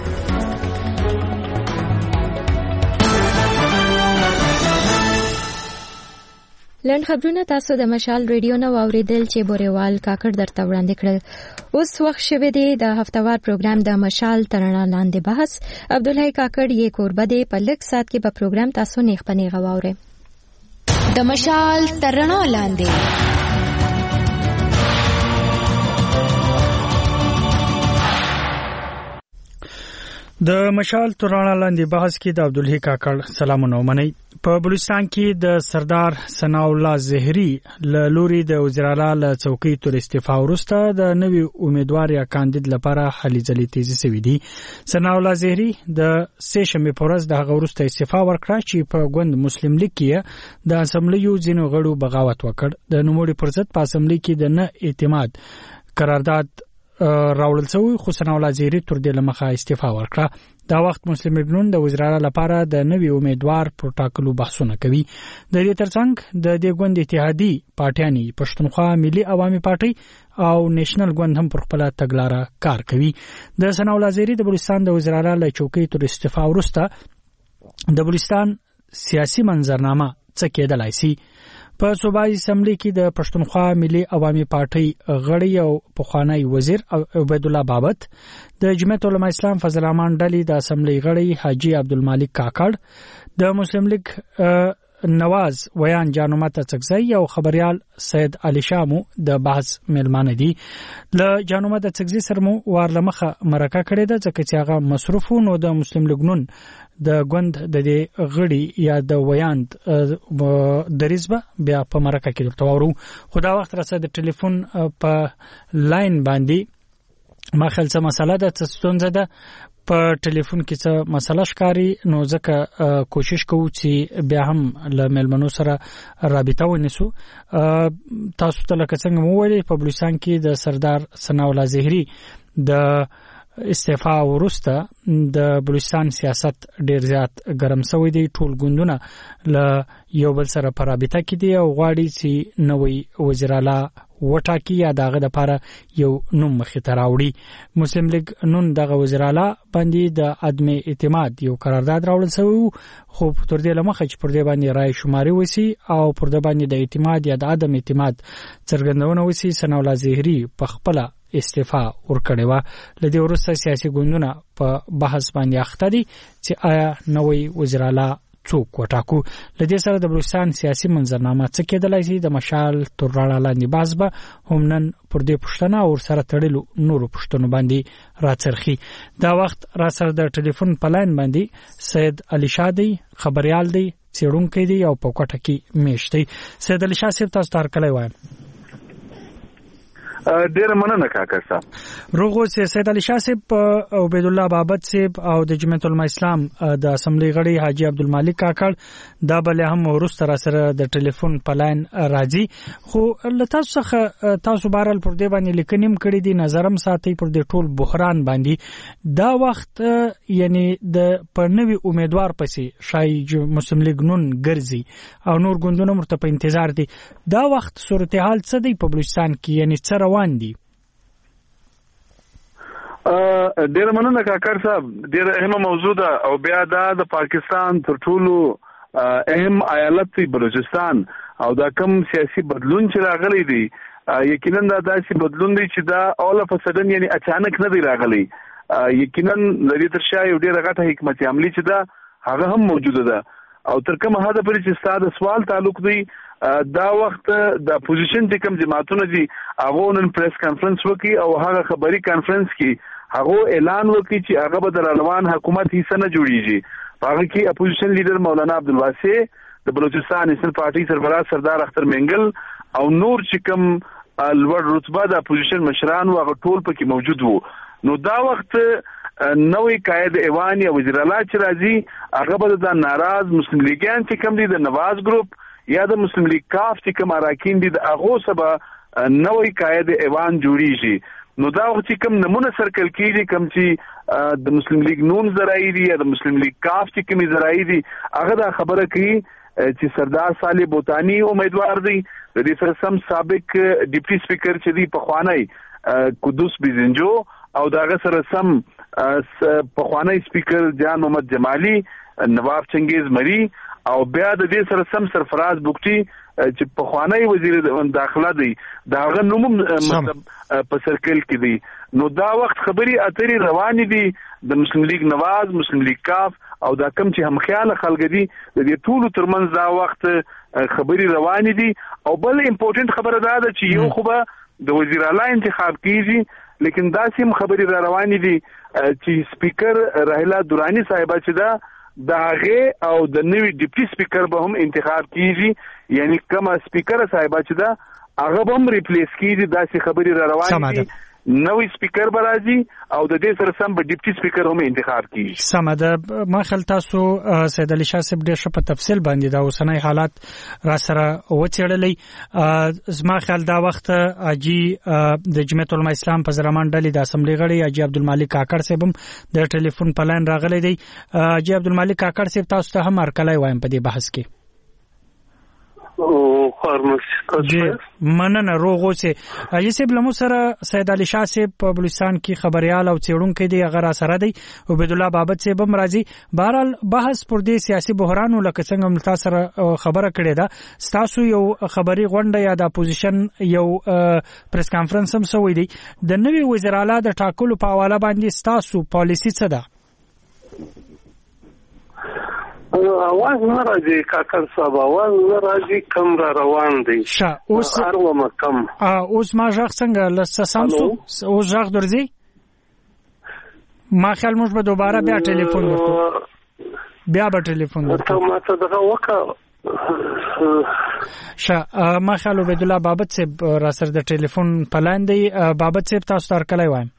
Speaker 1: لنډ خبرونه تاسو د مشال ریډیو نه واوریدل چې بورېوال کاکړ درته وړاندې کړل. اوس وخت شوی دی د هفتوار پروګرام د مشال ترڼه لاندې بحث. عبدالحی کاکړ یې کوربه دی. په لږ ساعت کې په پروګرام تاسو نیغ په نیغه واورئ.
Speaker 7: د مشال ترڼه لاندې
Speaker 6: د مشال ترانه لاندې بحث کې د عبدالحی کاکړ سلامونه ومنئ. په بلوچستان کې د سردار ثناء الله زهري له لوري د وزیر اعلی له څوکۍ تر استعفا وروسته د نوي امیدوار یا کاندید لپاره هلې ځلې تیزی شوې دي. ثناء الله زهري د سې شنبې په ورځ د هغه وروسته استعفا ورکړه چې په ګوند مسلم لیگ کې د اسمبلیو ځینو غړو بغاوت وکړ. د نوموړي پر ضد په اسمبلی کې د نه اعتماد قرارداد راوړل شوی خو ثناء الله زهري تر دې لمخه استعفا ورکړه. دا وخت مسلم لیگ نون د وزیر اعلی لپاره د نوي امیدوار پر ټاکلو بحثونه کوي. د دې ترڅنګ د دې ګوند اتحادي پارټیانی پښتونخوا ملي عوامي پارټي او نېشنل ګوند هم پر خپل تګلارې کار کوي. د ثناء الله زهري د بلوچستان د وزیر اعلی له چوکۍ تر استعفا وروسته د بلوچستان سیاسي منظرنامه څه کېدلای شي. په صوبایي اسمبلی کې د پښتونخوا ملي عوامي پارټي غړی او پخوانی وزیر عبید الله بابت، د جمعیت علماء اسلام فضل الرحمن ډلې د اسمبلی غړی حاجی عبدالمالک کاکړ، د مسلم لیگ نواز ویان جانومات څکزی او خبريال سید علي شامو د بحث ملمانه دي. له جانومات څکزی سره مو وارلمخه مرکه کړې ده ځکه چې هغه مصروف نو د مسلم لیگ نون د ګوند د دې غړي یا د ویاند دریزبه بیا په مرکه کې درته وورو. خو دا وخت راځه د ټلیفون په لاین باندې ما خلصه مسله ده ستونزه ده په ټلیفون کې څه مسله ښکاری نو ځکه کوشش کوو چې بیا هم له ملمنو سره رابطه ونیسو. تاسو ته لکه څنګه مو ویلي په بلوچستان کې د سردار ثناء الله زهري د
Speaker 8: استعفا ورسته د بلوچستان سیاست ډیر زیات ګرم شوی دی. ټول ګوندونه له یو بل سره په رابطه کې دي او غواړي چې نوې وزیر اعلی وټاکي یا دغه د لپاره یو نوم مخې ته راوړي. مسلم لیگ نن دغه وزیر اعلی باندې د عدم اعتماد یو قرارداد راوړل شوی، خو تر دې لمخه چې پر دې باندې رائے شماري وسی او پر دې باندې د اعتماد یا د عدم اعتماد څرګندونه وسی، ثناء الله زهري په خپل استعفا ورکړې و. لدې ورسته سیاسي ګوندونه په بحث باندې اخته دي چې آیا نوې وزیر اعلی څوک وټاکو. لدې سره د بلوچستان سیاسي منظرنامه څه کېدلای شي د مشال تر رڼا لاندې باز به هم نن پر دې پښتنه او سره تړلو نورو پښتنو باندې راڅرخي. دا وخت را سره د ټلیفون په لاین باندې سید علي شاه دی، خبريال دی، څېړونکی دی او په کوټه کې میشت دی. سید علي شاه صاحب تاسو ته هرکلی وایم.
Speaker 10: ډیر مننه کاکا صاحب.
Speaker 8: روغو سید علي شاه صاحب، عبید الله بابت صاحب او د جمعیت العلماء اسلام د اسمبلی غړي حاجی عبدالمالک کاکړ دا بل هم ورسته را سره د ټلیفون په لاین راځي. خو له تاسو څخه تاسو بهرحال پر دې باندې لیکنیم کړي دي، نظرم ساتي پر دې ټول بحران باندې. دا وخت یعنی د پرنوي امیدوار پسې شای مسلم لیگ نن ګرځي او نور ګوندونه مرته په انتظار دي. دا وخت صورتحال څه دی په بلوچستان کې، یعنی څه روان دي؟
Speaker 10: ډیر مننه کاکر صاحب. ډیر اهمه موضوع ده او بیا دا د پاکستان تر ټولو اهم ایالت دی بلوچستان او دا کم سیاسي بدلون چې راغلی دی یقینا دا داسې بدلون دی چې دا اول اف سدن یعنی اچانک نه دی راغلی. یقینا د دې تر شا یو ډیر غټه حکمت عملی چې دا هغه هم موجوده ده او تر کومه حد پورې چې ستاسو سوال تعلق دی دا وخت د اپوزیشن چې کوم جماعتونه دي هغه نن پریس کانفرنس وکي او هغه خبري کانفرنس کې هغه اعلان وکي چې هغه به د روان حکومت حصہ نه جوړیږي. هغه کې اپوزیشن لیډر مولانا عبدالواسع، د بلوچستان نېشنل پارټي سربراہ سردار اختر منګل او نور چې کوم لوړ رتبه د اپوزیشن مشران هغه ټول پکې موجود وو. نو دا وخت نوې قائد ایوان یا وزیر اعلی چې راځي هغه به د ناراض مسلم لیګیان چې کوم دي د نواز ګروپ یا د مسلم لیگ کاف چې کوم اراکین دي د هغه سبا نوې قائد ایوان جوړیږي. نو دا وخت چې کوم نمونه سرکل کیږي کوم چې د مسلم لیگ نون زراعي دي یا د مسلم لیگ کاف چې کوم زراعي دي هغه دا خبره کوي چې سردار صالح بوتانی امیدوار دي. د دې سره سم سابق ډیپټي سپیکر چې دی په خوانی قدوس بیزنجو او داغه سره سم پخوانی سپیکر جان محمد جمالی، نواب چنگیز مری او بیا د دې سره سم سرفراز بوکټي چې پخوانی وزیر داخله دی داغه نوم مطلب په سرکل کې دی. نو دا وخت خبري اترې روان دي د مسلم لیگ نواز، مسلم لیگ کاف او دا کم چې هم خیال خلک دي د دې ټول ترمنځ دا وخت خبري روان دي. او بل امپورټنت خبره ده چې یو خو به د وزیر اعلی انتخاب کیږي، لیکن دا سیم خبري را روان دي چې سپیکر راهلا دورانی صاحبہ چې دا د هغه او د نوی ډیپټي سپیکر به هم انتخاب کیږي، یعنی کوم سپیکر صاحبہ چې دا هغه به هم ریپلیس کیږي. دا سي خبري را روان دي نوې سپیکر به راځي او د دې سره سم به ډیپټي سپیکر هم انتخاب کیږي.
Speaker 8: سمه ده. ما خل تاسو سید علي شاه صاحب ډېر ښه په تفصیل باندې دا اوسنۍ حالات را سره وڅېړلې. زما خیال دا وخت اجي د جمعیت العلماء اسلام په زرمان ډلې د اسمبلی غړي اجي عبدالمالک کاکړ صاحب هم د ټلیفون په لاین راغلی دی. اجي عبدالمالک کاکړ صاحب تاسو ته هم هرکلی وایم په دې بحث کې.
Speaker 12: او خارمش
Speaker 8: مننه. روغو چې اجي صاحب لمو سره سید علي شاه صاحب په بلوچستان کې خبريال او څېړونکی دی هغه را سره دی، عبید الله بابت صاحب هم راځي. بهرحال بحث پر دې سیاسي بحران لکه څنګه ملتا سره خبره کړې ده، ستاسو یو خبري غونډه یا د اپوزیشن یو پریس کانفرنس هم شوی دی. د نوي وزیر اعلی د ټاکلو په حواله باندې ستاسو پالیسی څه ده؟
Speaker 12: اواز نه راځي کاکر صاحب، اواز نه راځي، کم را روان دی.
Speaker 8: ښه اوس
Speaker 12: ارومه کم
Speaker 8: اوس ما ژغ څنګه لسه سامسو اوس ژغ درځي؟ ما خیال موږ به دوباره بیا ټلیفون وکړو بیا به ټلیفون وکړو.
Speaker 12: ته ما ته دغه وکړه.
Speaker 8: ښه ما خیال عبید الله بابت صاحب را سره د ټلیفون په لاین دی. بابت صاحب تاسو ته هرکلی وایم.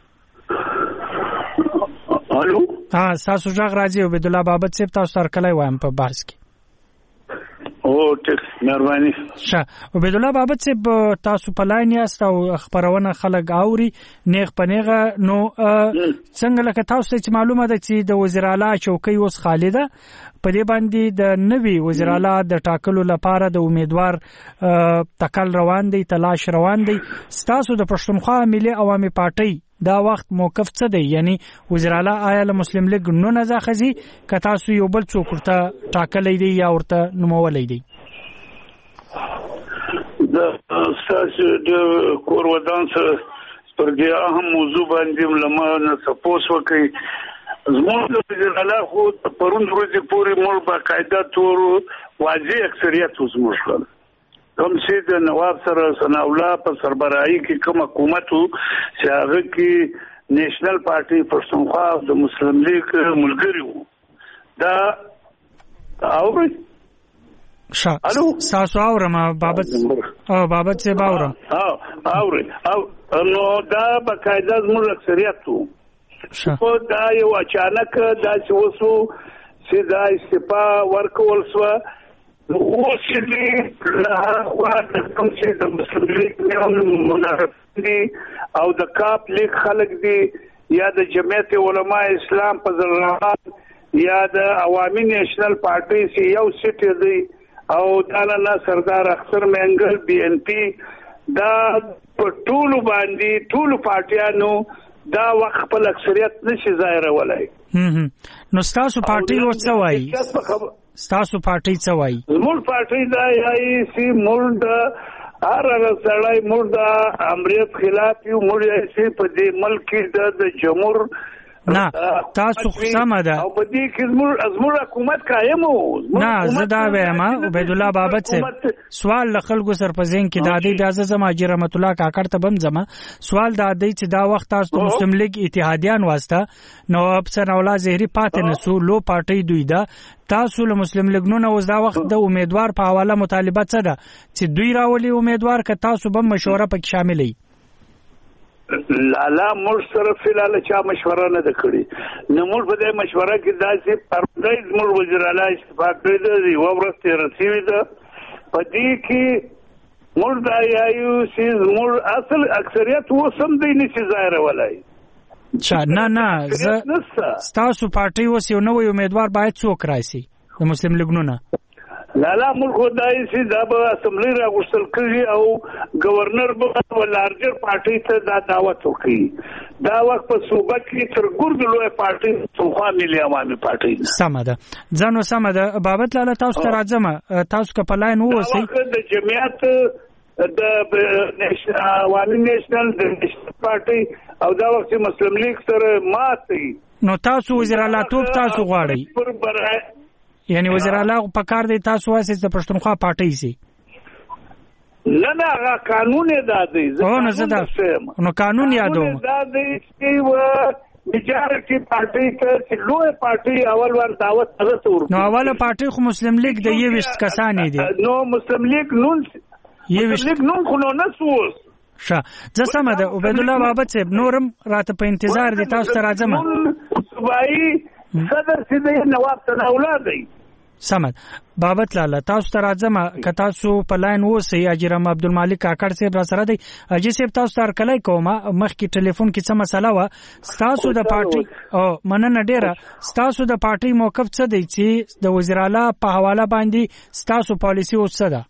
Speaker 12: الو
Speaker 8: ها تاسو ژغ راځي عبید الله بابت صاحب تاسو ته هرکلی وایم په بحث کې.
Speaker 30: او ټیک مهرباني.
Speaker 8: ښه عبید الله بابت صاحب تاسو په لاین یاست او خبرونه خلک اوري نیغ په نیغه نو څنګه لکه تاسو ته معلومه ده چې د وزیر اعلی چوکۍ اوس خالی ده په دې باندې د نوي وزیر اعلی د ټاکلو لپاره د امیدوار تکل روان دی تلاش روان دی. تاسو د پښتونخوا ملي عوامي پارټۍ دا وخت موقف څه دی یعنی وزیر اعلی آیا له مسلم لیگ نو نه ځخزي که تاسو یو بل څوک ورته ټاکلې دی یا ورته نومولې دی؟
Speaker 30: د ساس د کور ودان سره پر دې اهم موضوع باندې لمه سپوس وکړي زموږ د وزیر اعلی خو پرون ورځې پورې مول باقاعده تور واضح اکثریت زموږ کړل کوم چې د نواب سره ثنا الله په سربراهي کې کوم حکومت چې هغه کې نېشنل پارټي پښتونخوا د مسلم لیگ ملګری وو دا اوري
Speaker 8: شا تاسو اورم بابت او بابت څه باورم
Speaker 30: او اوري او نو دا باقاعده زموږ اکثریت وو شو دا یو اچانک دا چې وسو چې دا استفا ورکول سو نو چې دې له خوا د کوم چې د مسلم لیگ نه منارف دي او د کاپ لیگ خلک دي یا د جمعیت علماء اسلام په ځلان یا د عوامي نېشنل پارټي سي یو سیټ دی او دانا سردار اختر منګل بي ان پي دا ټول باندې ټول پارټیانو دا وخت په اکثریت نشي ظاهر ولای.
Speaker 8: نو تاسو پارټي څه وایي؟ ستاسو پارټي څه وایي؟
Speaker 30: زموږ پارټي دا یایي چې موږ د هر هغه سړی موږ د امریت خلاف یو موږ یې چې په دې ملک کې د جمهور
Speaker 8: نه تاسو خو سمه ده
Speaker 30: او په دې کې زموږ زموږ حکومت قایم وو.
Speaker 8: نه زه دا وایم عبید الله بابت صاحب سوال له خلکو سر په ذهن کې دا دی بیا زه زما اجر رحمت الله کاکړ ته بم زما سوال دا دی چې دا وخت تاسو مسلم لیگ اتحادیان واسطه نواب ثنا الله زهري پاتې نسو لو پارټي دوی دا تاسو له مسلم لیگ نو اوس دا وخت د امیدوار په حواله مطالبه څه ده چې دوی راولي امیدوار که تاسو به مشوره پکې شاملې؟
Speaker 30: لالا موږ سره فلال چا مشوره نه کړې نو موږ په دې مشوره کې داسې پردیز موږ وزیر اعلی استفاده کړې دی او ورسته رسیدي ده په دې کې موږ دا یایو چې موږ اصل اکثریت وسم دی نشي ظاهر ولای.
Speaker 8: چا نه نه ز تاسو پارټي وس یو نوې امیدوار باید څوک راشي د مسلم لیگ نه
Speaker 30: لالا ملک خدای سي دا به اسمبلی راغوښتل کړي او گورنر به لارجر پارټي ته دا دعوت وکړي دا وخت په صوبه کې تر ګرد لوی پارټي پښتونخوا ملي عوامي پارټي
Speaker 8: سم ده ځنو سم ده بابت لاله تاسو ته راځم تاسو کپلاین ووسی
Speaker 30: د جمعیت د عوامي نېشنل د پارټي او دا وخت مسلم لیگ سره ماتي
Speaker 8: نو تاسو وزیر اعلی توپ تاسو غواړئ یعنی وزیر اعلی په کار دی تاسو واسه د پښتونخوا پارټي سي
Speaker 30: نه نه هغه قانون دا دی
Speaker 8: او نه زدا نو قانون یادو
Speaker 30: دا دی چې و میجارټي پارټي ته لوی پارټي اول ور دعوت ترته ورکړي
Speaker 8: نو اوله پارټي خو مسلم لیگ د یويشت کسانې دي
Speaker 30: نو مسلم لیگ نون یويشت لیگ نون خو نه سوس
Speaker 8: ښه ځکه سم ده عبید الله بابت صاحب نورم راته په انتظار دي تاسو ته راځم
Speaker 30: صوبایي صدر سیده نواب ثنا الله دی
Speaker 8: سمد بابت لاله تاسو ته راځم که تاسو په لاین اوسئ اجرم عبدالمالک کاکړ صاحب را سره دی اجي صاحب تاسو ته هرکلی کوم مخکې ټلیفون کې څه مسله وه ستاسو د پارټي او مننه ډېره ستاسو د پارټي موقف څه دی چې د وزیر اعلی په حواله باندې ستاسو پالیسي اوس څه ده؟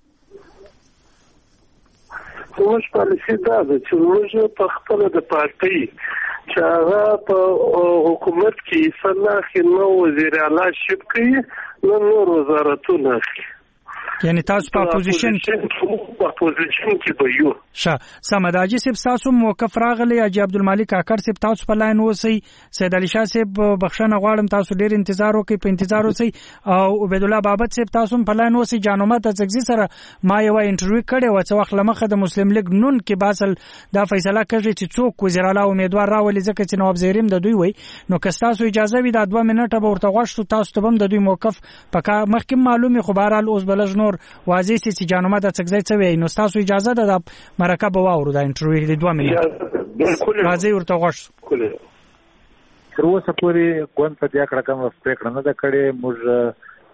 Speaker 12: زموږ پالیسي دا ده چې موږ په خپله د پارټۍ چې هغه په حکومت کې حصه اخلي نو وزیر اعلی شپ کوي نو نور وزارتونه اخلي
Speaker 8: یعنی تاسو په اپوزیشن
Speaker 12: کې په اپوزیشن کې به یو
Speaker 8: ښه سمه ده اجي صاحب تاسو موقف راغلی اجي عبدالمالک کاکړ صاحب تاسو په لاین اوسئ سید علي شاه صاحب بخښنه غواړم تاسو ډېر انتظار وکړئ په انتظار اوسئ او عبید الله بابت صاحب تاسو په لاین اوسئ جانومه تزګزي سره ما یو انټرویو کړی و چې وخت لمخه د مسلم لیگ نون کې باسل دا فیصله کړی چې څوک وزیر اعلی امیدوار راولي ځکه چې نواب زهریم د دوی وای نو که تاسو اجازه وي دا دوه منټه به ورته غوښتو تاسو ته هم د دوی موقف پکا مخکې معلومه خو بهرحال اوس بلج نور واضح سي چې جانومه د څګځي څه وي نو تاسو اجازه ده د مرکه به واورو دا انټرویو د دوه منټه راځي ورته غوښتو
Speaker 9: تر اوسه پورې کوم په دې کړه کوم پریکړه نه ده کړې موږ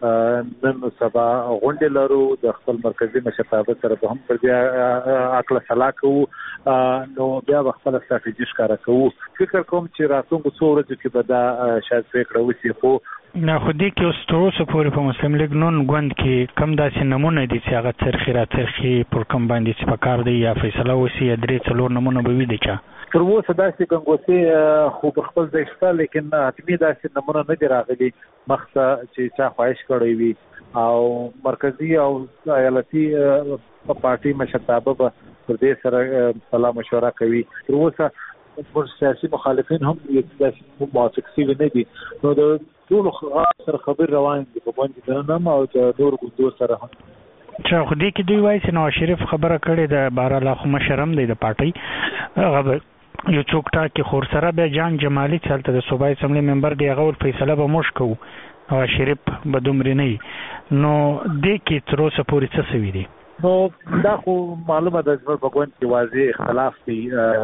Speaker 9: نن سبا غونډه لرو د خپل مرکزی مشرتابه سره به هم پر دې عقل صلاح کوو نو بیا خپل استراتیژي ښکارا کوو. فکر کوم چې راتلونکو څو ورځو کې به دا شاید پریکړه وشي. خو
Speaker 8: نه خو دې کې اوس تر اوسه پورې په مسلم لیگ نون ګوند کې کم داسې نمونه دي چې هغه ترخی را ترخی پر کم باندې چې په کار دی یا فیصله وشي یا درې څلور نمونه به وي دي چا
Speaker 9: تر اوسه داسې ګنګوسې خو په خپل ځای شته لیکن حتمي داسې نمونه نه دي راغلي مخته چې چا خواهش کړی وي او مرکزی او ایالتي پارټي مشرتابه به پر دې سره سلام مشوره کوي. تر اوسه پر سیاسي مخالفین هم داسې موافق شوي نه دي نو د ټول سره خبر روان دي په باندې نه ما او د نور ګوندو سره هم
Speaker 8: چې خو دې کې دوی وایي چې نواز شریف خبره کړې د بارا لاخ مشرم دی د پارټي هغه یو څوک ټاکي خور سره بیا جان جمالي چلته د صوبایي اسمبلی ممبر دی هغه فیصله به موږ کوو نواز شریف به دومره نه نو دې کې تر اوسه پورې څه سوي دي.
Speaker 9: نو دا خو معلومه ده چې په ګوند کې واضح اختلاف دی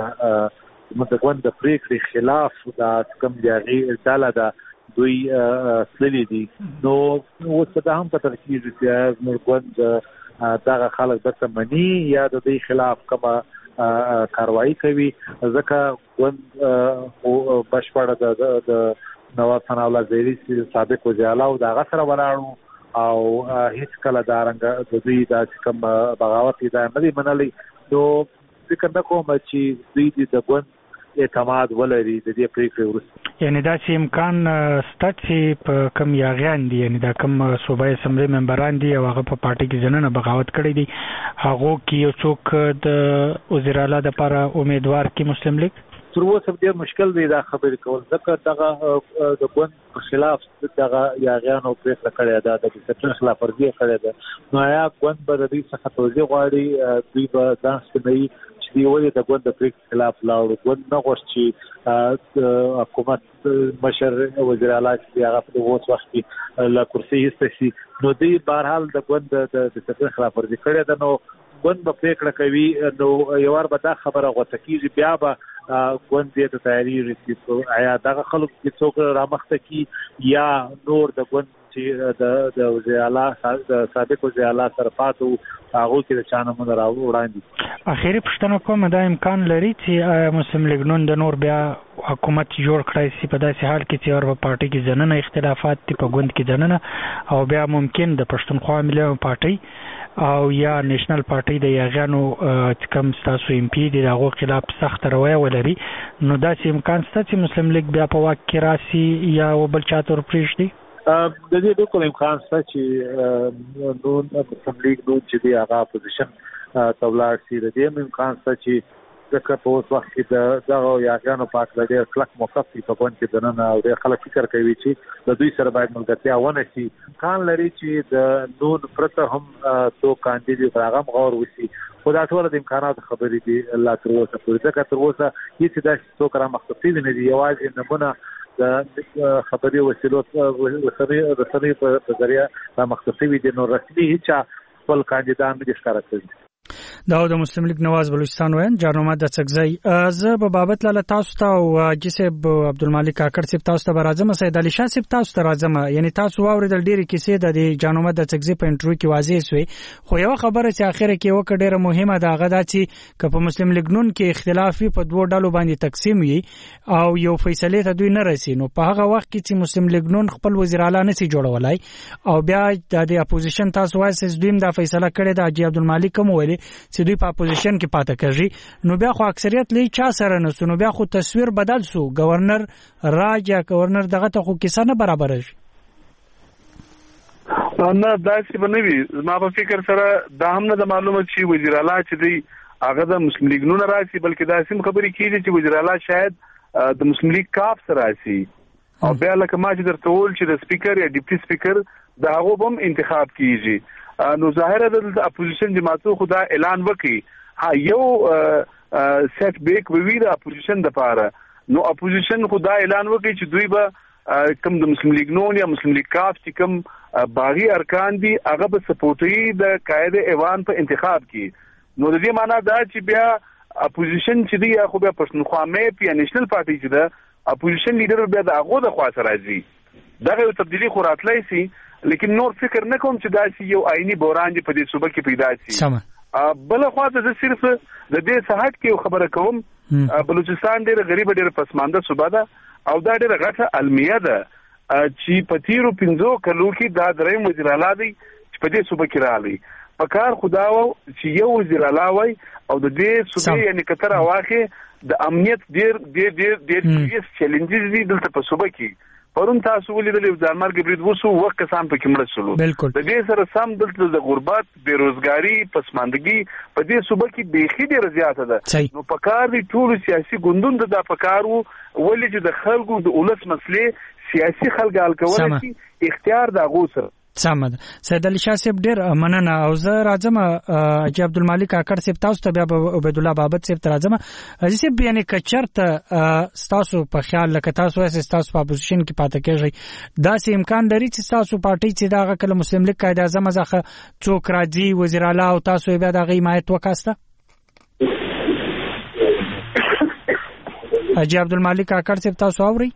Speaker 9: متګوند د پریکړې خلاف د کم دیغي ډاله ده دوی سلی دي نو اوس دا هم په ترکیب چې مورګوند دغه خلک د تمنی یا د دې خلاف کومه کاروایی کوي ځکه ګوند او بشپړه د نواب ثنا الله زیری سابق وزیر اعلی او دغه سره ولاړو او هیڅ کله دا رنګ د دوی د کوم بغاوت دا نه دی منلي نو فکر نه کوم چې دوی د ګوند اعتماد ولري د دې پریکړې ورسته.
Speaker 8: یعنی دا چې امکان شته چې په کم یاغیان دي یعنی دا کم صوبایي اسمبلی ممبران دي او هغه په پارټي کې ځننه بغاوت کړی دي هغه کې یو څوک د وزیر اعلی لپاره امیدوار کې مسلم لیگ
Speaker 9: تر اوسه ډېر مشکل دی دا خبرې کول ځکه دغه د ګوند په خلاف دغه یاغیانو پریکړه کړې ده د سیستم خلاف ورزي کړې ده نو یا ګوند به د دې څخه توضیح غواړي دوی به ځان سپنوي دی ولې د ګوند د پریکړې خلاف لاړو ګوند نه غوښتي چې حکومت مشر وزیر اعلی چې هغه په اوس وخت کې له کرسي ایستسي نو دی بهرحال د ګوند د سیستم خلاف ورزي کړې ده نو ګوند په پریکړه کوي نو یو ور به دا خبره غوته کیږي بیا به ګوند دې ته تیاری ورسي آیا دغه خلک چې څوک رامخته کی یا نور د ګوند چې د د وزیر اعلی د سابق وزیر اعلی سره پاتو هغه کې د چانه مونږ راو وړاندې
Speaker 8: اخیری پښتنه کوم دا امکان لري چې مسلم لیگ نون د نور بیا حکومت جوړ کړی سي په داسې حال کې چې اور په پارټي کې ځننه اختلافات دي په ګوند کې ځننه او بیا ممکن د پښتونخوا ملي پارټي او یا نېشنل پارټي د یاغانو چې کوم تاسو ایم پی دي دغه خلاف سخت رویه ولري نو دا چې امکان شته چې مسلم لیگ بیا په واک کې راسي یا وبل چاته ورپریږدي.
Speaker 9: د دې بالکل امکان شته چې نون مسلم لیگ نون چې دی هغه اپوزیشن تولاړ سي د دې امکان شته چې ځکه په اوس وخت کې د دغه یاګانو پاک د ډېر کلک موقف په ګوند کې دننه او د خلک فکر کوي چې د دوی سره باید ملګرتیا ونه شي کان لري چې د نون پرته هم تو کاندید راغم غور وسی خو دا ټول د امکانات خبرې دي الله تر اوسه پورې ځکه تر اوسه هیڅ داسې څوک را مختصي نه دي یوازې نمونه د خبري وسیلو وسیلې رسنۍ په ذریعہ را مختصي دي نو رسمي هیڅ خپل کاندیدان نه ښکارا کوي.
Speaker 8: دا د مسلم لیگ نواز بلوچستان وین جانومه د څګزی ز په بابت لاله تاسو ته او جسب عبدالمالک کاکړ صاحب تاسو ته راځم سید علي شاه صاحب تاسو ته راځم یعنی تاسو واوریدل ډیره کیسې د جانومه د څګزی په انټرویو کې واضح شوې خو یو خبره چې اخره کې وکړه ډیره مهمه ده هغه دا چې کله مسلم لیگ نون کې اختلافي په دوه ډلو باندې تقسیم وي او یو فیصله ته دوی نه رسي نو په هغه وخت کې چې مسلم لیگ نون خپل وزیر اعلی نه سي جوړولای او بیا د اپوزیشن تاسو وایي چې دوی دا فیصله کړې ده چې عبدالمالک کوم ویلي چې دوی په اپوزیشن کې پاتې کړي نو بیا خو اکثریت لې چا سره نسو نو بیا خو تصویر بدل سو گورنر راج یا گورنر دغه ته خو کیسه نه برابر شي
Speaker 10: نه دا چې بنوي ما په فکر سره دا هم نه معلومه چې وزیر اعلی چې دی هغه د مسلم لیگ نون راسي بلکې دا سم خبرې کیږي چې وزیر اعلی شاید د مسلم لیگ کاف سره راسي او بیا لکه ما چې درته ول چې د سپیکر یا ډیپټي سپیکر دا هغه هم انتخاب کیږي نو ظاهره د اپوزیشن جماعتو خدا اعلان وکړي ها یو سیټ بیک وی د اپوزیشن د پاره نو اپوزیشن خدا اعلان وکړي چې دوی به کوم د مسلم لیگ نون یا مسلم لیگ کاف چې کوم باغی ارکان دي هغه به سپورټي د قائد ایوان په انتخاب کړي نو د دې معنی دا چې بیا اپوزیشن چې دی خو بیا پښتونخوا مې په نېشنل پارټي چې د اپوزیشن لیډر بیا د هغه د خوا سره راځي دغه تبدیلی خو راتلای سي لیکن نور فکر نه کوم چې دا یو آئینی بحران دی په دې صوبه کې پیدا شي. بل خو زه صرف د دې صحت کې خبره کوم. بلوچستان ډېر غریب ډېر پسمانده صوبه ده او دا ډېر غټه المیه ده چې په تیرو پنځو کلو کې دا دریم وزیر اعلی دی چې په دې صوبه کې راغلی. په کار خدا و چې یو وزیر اعلی وای او د دې صوبې یعنی کتر واخه د امنیت ډېر ډېر ډېر ډېر چیلنجز دي دلته په صوبه کې. پرون تاسو ولیدل د ځانمرګ برید وسو وخت کسان پکې مړ شول. د دې سره سم دلته د غربت، بیروزګاری، پسماندګي په دې صوبه کې بیخي ډېر زیاته ده. نو په کار دي ټول سیاسي ګوندونو د پکارو ولې چې د خلکو د اولس مسلې سیاسي خلک حل کول شي اختیار د غوسر.
Speaker 8: سمد سید علي شاه صاحب ډېر مننه او زه راځم اجي عبدالمالک کاکړ صاحب تاسو ته بیا عبید الله بابت صاحب ته راځم. اجي صاحب یعنی کچرته تاسو په خیال لکه تاسو اساس تاسو په اپوزیشن کې پاتې کېږئ دا سه امکان لري چې تاسو پارټي چې دا کله مسلم لیگ قائد اعظم ځخه څوک راځي وزیر اعلی او تاسو بیا د حمایت وکاسته. اجي عبدالمالک کاکړ صاحب تاسو اوري؟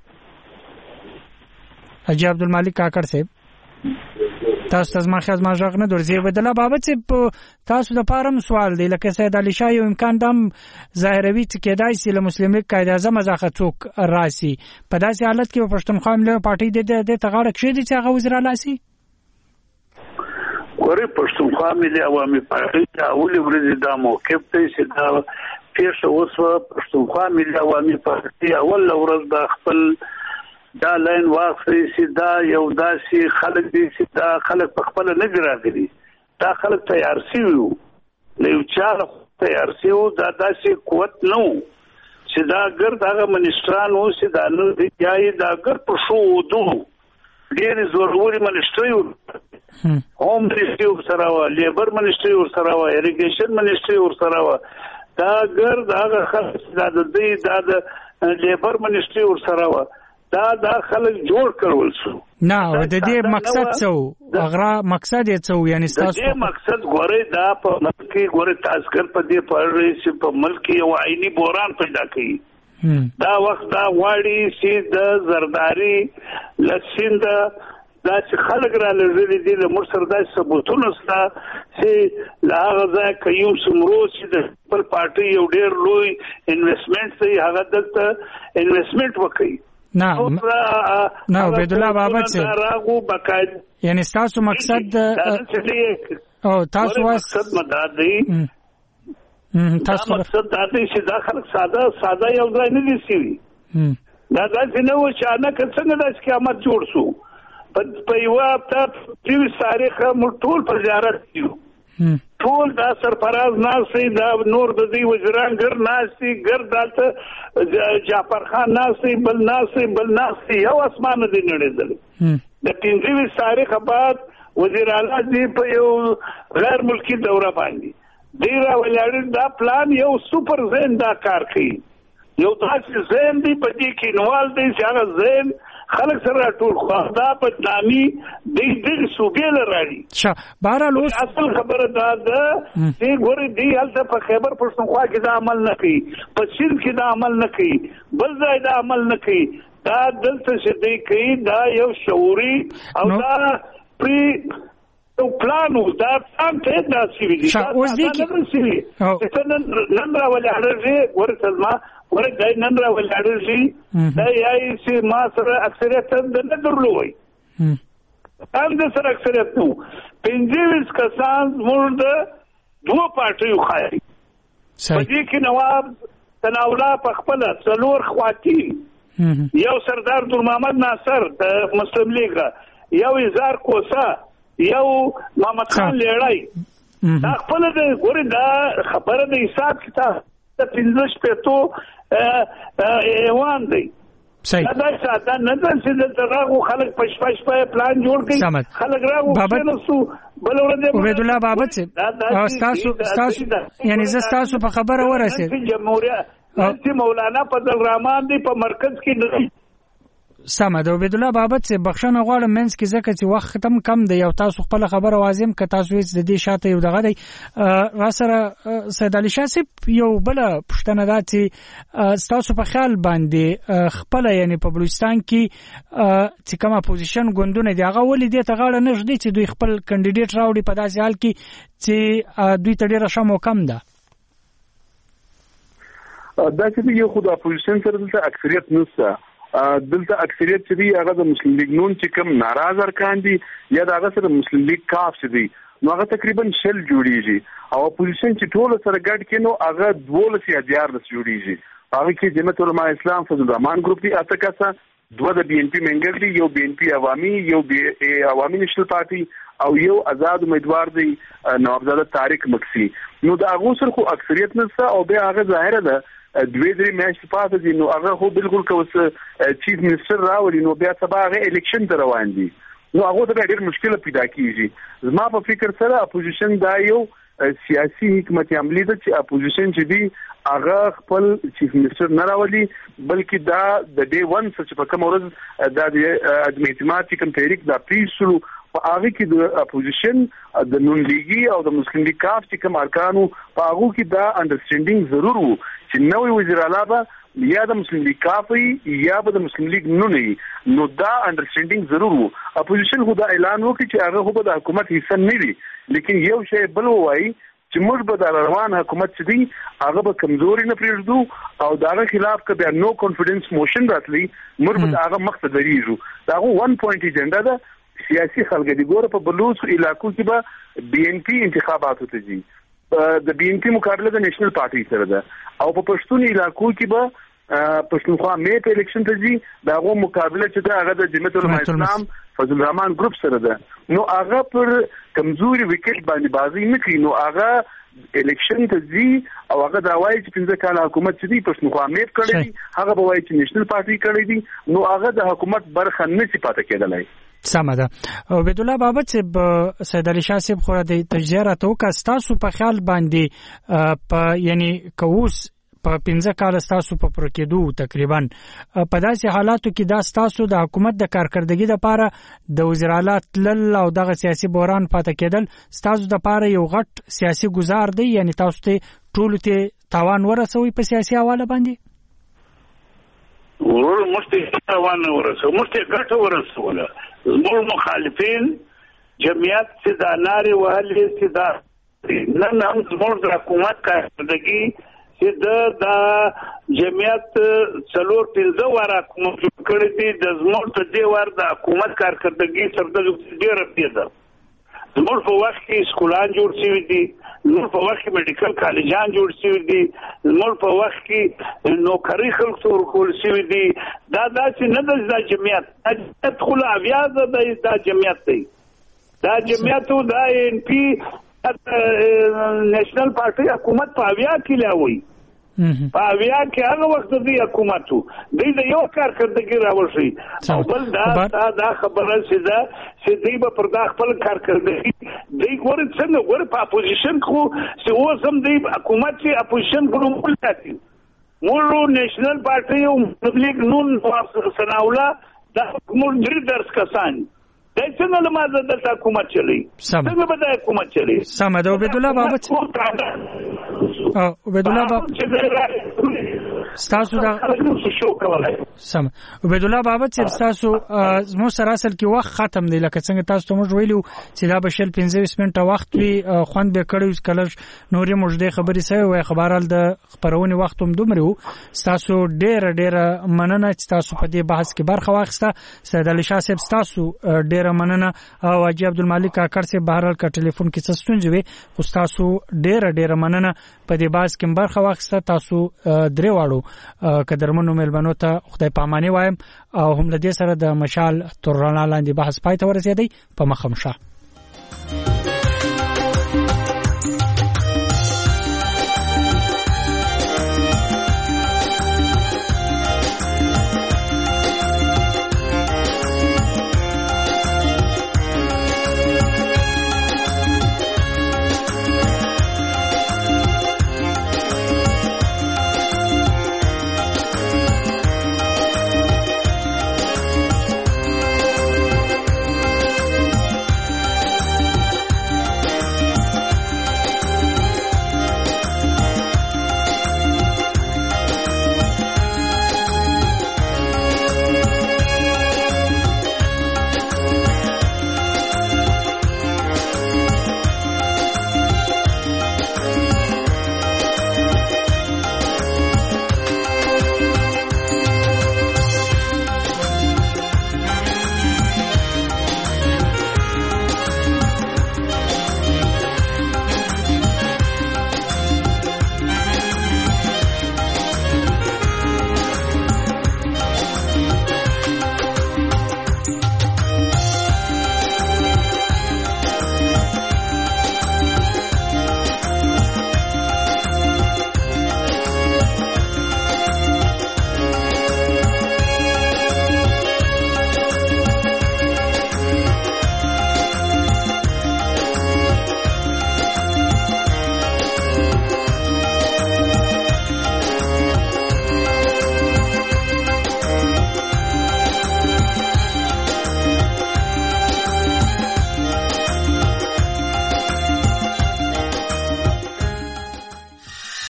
Speaker 8: اجي عبدالمالک کاکړ صاحب تاسو ته ما خیال ما ژغ نه درځي. عبید الله بابت صاحب تاسو د پارم سوال دی لکه سید علي شاه یو امکان دم ظاهروي چې کېدای شي له مسلم لیگ قائد اعظم ځخه څوک راسي په داسې حالت کې پښتونخوا ملي پارټي د د تغاړه کښې دي چې هغه وزیر اعلی شي.
Speaker 12: ورې پښتونخوا ملي عوامي پارټي دا اولي ورځ دا موقف دی چې دا پیښه وسوه. پښتونخوا ملي عوامي پارټي اول ورځ د خپل دا لاین واخلي چې دا یو داسې خلک دي چې دا خلک په خپل نه راغلي، دا خلک تیار شوي له یو چا تیار شوي دا داسې قوت نه و چې دا ګرد هغه منیسټران و چې دا نه دی یایي دا ګرد په شو ودو ډېرې زوروري منیسټرۍ هوم منیسټرۍ ورسره وه، لیبر منیسټرۍ ورسره وه، اریګیشن منیسټرۍ ورسره وه. دا ګرد هغه خلک چې دا د دوی دا د لیبر منیسټرۍ ورسره وه دا دا خلک جوړ کړول شو.
Speaker 8: نه د دې مقصد څه اغرا مقصد یې څه یعنی تاسو
Speaker 12: د دې مقصد غوړې دا په ملک کې غوړې تاسکر په دې پړې چې په ملک یو عیني بحران پیدا کړي. دا وخت دا واړی چې د زرداری لسیند دا چې خلک را لږلي دي له موږ سره دا ثبوتونه شته چې له هغه ځایه قیوم سمرو چې د خپل پارټي یو ډېر لوی انویسټمنټ دی هغه دلته انویسټمنٹ وکړي.
Speaker 8: نه نه عبید الله بابت صاحب یعنی تاسو مقصد او تاسو
Speaker 12: مقصد مدار دی تاسو مقصد دا دی چې دا خلک ساده ساده یو ځای نه دي سوي. دا داسې نه و چې اچانک څنګه داسې قیامت جوړ شو. په یوه هفته تریویس تاریخه موږ ټول په زیارت یو ټول دا سرفراز ناستي دا نور د دې وزیران ګر ناستي ګر دالته جعفر خان ناستي بل ناستي بل ناستي یو اسمان دې نړیدل. د پنځه تاریخ بعد وزیر اعلی دې په یو غیر ملکی دوره باندې دی را ولاړ دا پلان یو سوپر زین دا کار کوي یو داسې زین دی په دې کې نوال دی چې هغه زین خلک سره ټول خوادا بدنامي د دې صوبې لري.
Speaker 8: ښه بهرحال اوس
Speaker 12: اصل خبره دا ده چې ګورې دی هلته په خیبر پښتونخوا کې دا عمل نه کوي، په سند کې دا عمل نه کوي، بل ځای دا عمل نه کوي. دا دلته چې دی کوي دا یو شعوري او دا پری تو پلانو دا څنګه ته دا سوي دي دا څنګه سوي چې نن نن را ولې اړه ورته ما ورته دای نن را ولې اړه دا یای چې ما سره اکثریت د نه درلوي هم د سره اکثریت نو پنځه کسان موږ د دوه پارټیو خایي په دې کې نواب تناولا په خپل څلور خواتین یو سردار نور محمد ناصر د مسلم لیگ یو هزار کوسا یو محمد خان لیړای دا خپل د ګورې دا خبره د حساب کتاب د پنځه شپېتو ایوان دی دا ساده نه ده چې دلته راغو خلک پش پش په پلان جوړ کړي خلک راغو کېناستو بل ورځ
Speaker 8: عبید الله بابت صاحب ستاسو ستاسو یعنی زه ستاسو په خبره ورسېد
Speaker 12: جمهوریت چې مولانا فضل الرحمن دی په مرکز کې نه
Speaker 8: سمه ده. عبید الله بابت سے بخښنه غواړم منځ کې ځکه چې وخت ختم کم دی او تاسو خپل خبره وازم که تاسو یې د دې شاته یو دغه دی را سره سید علي شاه صاحب یو بل پښتنه ده چې تاسو په خیال باندې خپل یعنی په بلوچستان کې چې کومه پوزیشن ګوندونه دی هغه ولې دې ته غاړه نه ږدي چې دوی خپل کاندیډیټ راوړي په داسې حال کې چې دوی ته ډیره ښه موقع ده.
Speaker 10: دا چې یو خو د اپوزیشن سره دلته اکثریت نشته، دلته اکثریت چې دی هغه د مسلم لیگ نون چې کم ناراض ارکان دي یا د هغه سره مسلم لیگ کاف چې دی نو هغه تقریبا شل جوړیږي او اپوزیشن چې ټول سره ګډ کینو هغه دولس یا دیارلس جوړیږي. هغه کې جمعیت علماء اسلام فضل الرحمن گروپ دی اته کسه، دوه د بي ان پی منګل دی، یو بي ان پی عوامي، یو بي عوامي نېشنل پارټي او یو آزاد امیدوار دی نوابزاده طارق مکسی. نو د هغه سره خو اکثریت نشته او به هغه ظاهره ده دوی درې میاشتې پاتې دي نو هغه خو بالکل کوس چیف منسٹر راولي نو بیا سبا هغه الیکشن ته روان دي نو هغه ته ډېر مشکل پیدا کیږي. زما په فکر سره اپوزیشن دا یو سیاسي حکمت عملی ده چې اپوزیشن چې دی هغه خپل چیف منسٹر نه راولي بلکې دا د ډے ون چې په کوم ورځ دا د عدم اعتماد چې کوم تحریک دا پیښ شروع په هغه کې د اپوزیشن د نون لیگي او د مسلم لیگ کاف چې کوم ارکانو په هغه کې دا انډرسټینډینګ ضرور وو چې نوې وزیر اعلی به یا د مسلم لیگ کافي یا به د مسلم لیگ نون نو دا انډرسټینډینګ ضرور وو. اپوزیشن خو دا اعلان وکړي چې هغه خو د حکومت حصہ نه وي لیکن یو شی بل وایي چې موږ به د روان حکومت چې دی هغه به کمزوري نه پرېږدو او دغه خلاف که بیا نو کانفیډنس موشن راتلی موږ به هغه مخ ته دریږو. دا هغه ون پوینټ ایجنډا ده سیاسي خلګ دي. ګوره په بلوچ علاقو کې به بي ان پی انتخاباتو ته ځي، د بي ان پی مقابله د نېشنل پارټي سره ده او په پښتون علاقو کې به پښتونخوا مې په الیکشن ته ځي دا هغه مقابله چې دا هغه د جمعیت علماء اسلام فضل الرحمن گروپ سره ده نو هغه پر کمزوري وکټ باندې بازی نه کوي نو هغه الیکشن ته ځي او هغه دا وایي چې پنځه کال حکومت چې دی پښتونخوا مې کړی دی هغه به وایي چې نېشنل پارټي کړی دی نو هغه د حکومت برخه نه شي پاتې کېدلای.
Speaker 8: سمه ده. عبید الله بابت صاحب سید علي شاه صاحب خو د تجارت او کاستاسو په خیال باندې په یعنی کوس په پنځه کال ستاسو په پرکېدو تقریبا په داسې حالاتو کې دا ستاسو د حکومت د کارکردګۍ لپاره د وزیر اعلی تلل او دغه سیاسي بحران پاتې کېدل ستاسو د لپاره یو غټ سیاسي گزار دی یعنی تاسو ته ټول ته تاوان ورسوي په سیاسي حواله باندې
Speaker 30: ورور مشته تاوان ورسوي مشته ګټه ورسوله. زموږ مخالفین جمعیت چې دا نارې وهلې چې دا نن هم زموږ د حکومت کارکردګي چې د دا جمعیت څلور پنځه واره حکومت جوړ کړی دی د زموږ ته دې وار د حکومت کارکردګي سره د ډېره پیدا زموږ په وخت کې سکولان جوړ شوي دي، زموږ په وخت کې میډیکل کالجان جوړ شوي دي، زموږ په وخت کې نوکري خلک ته ورکول شوي دي. دا داسې نه ده دا جمعیت دا جمعیت خو لا بیا دا جمعیت دی دا جمعیت او دا ان پی نېشنل پارټي حکومت په اویا کې لاوي په اویا کې هغه وخت دی حکومت دی د یو کارکردګي راوړي او بل دا دا خبره چې دا چې دی په پردا خپل کارکردګي دی ګور څنګه ګور په اپوزیشن خو چې اوس هم دی حکومت چې اپوزیشن ګروپ ساتي مولو نېشنل پارټي او مسلم لیگ نون سناولا دا کوم درې درس کسان دا څنګه لمازه د حکومت چلی څنګه به د حکومت چلی.
Speaker 8: سم ده. عبید الله بابت او عبید الله بابت ستاسو دا سم عبید الله بابت چې تاسو مو سره اصل کې وخت ختم دی لکه څنګه تاسو ته موږ ویلو چې دا بشل پنځه منټه وخت وی خوند به کړو کله نورې مجدي خبرې سوي وای خبرال د خبرونه وخت هم دومره تاسو ډېر ډېر مننه چې تاسو په دې بحث کې برخه واخیسته. سید علي شاه صاحب تاسو ډېر مننه او حاجی عبدالمالک کاکړ صاحب بهرال کا ټلیفون کې څه ستونزې وي خو تاسو ډېر ډېر مننه په دې بحث کې برخه واخیسته. تاسو درې واړو قدرمنو ملمنو ته خدای پاماني وایم او هم له دې سره د مشال تر رڼا لاندې بحث پای ته ورسېدی په مخه مشه.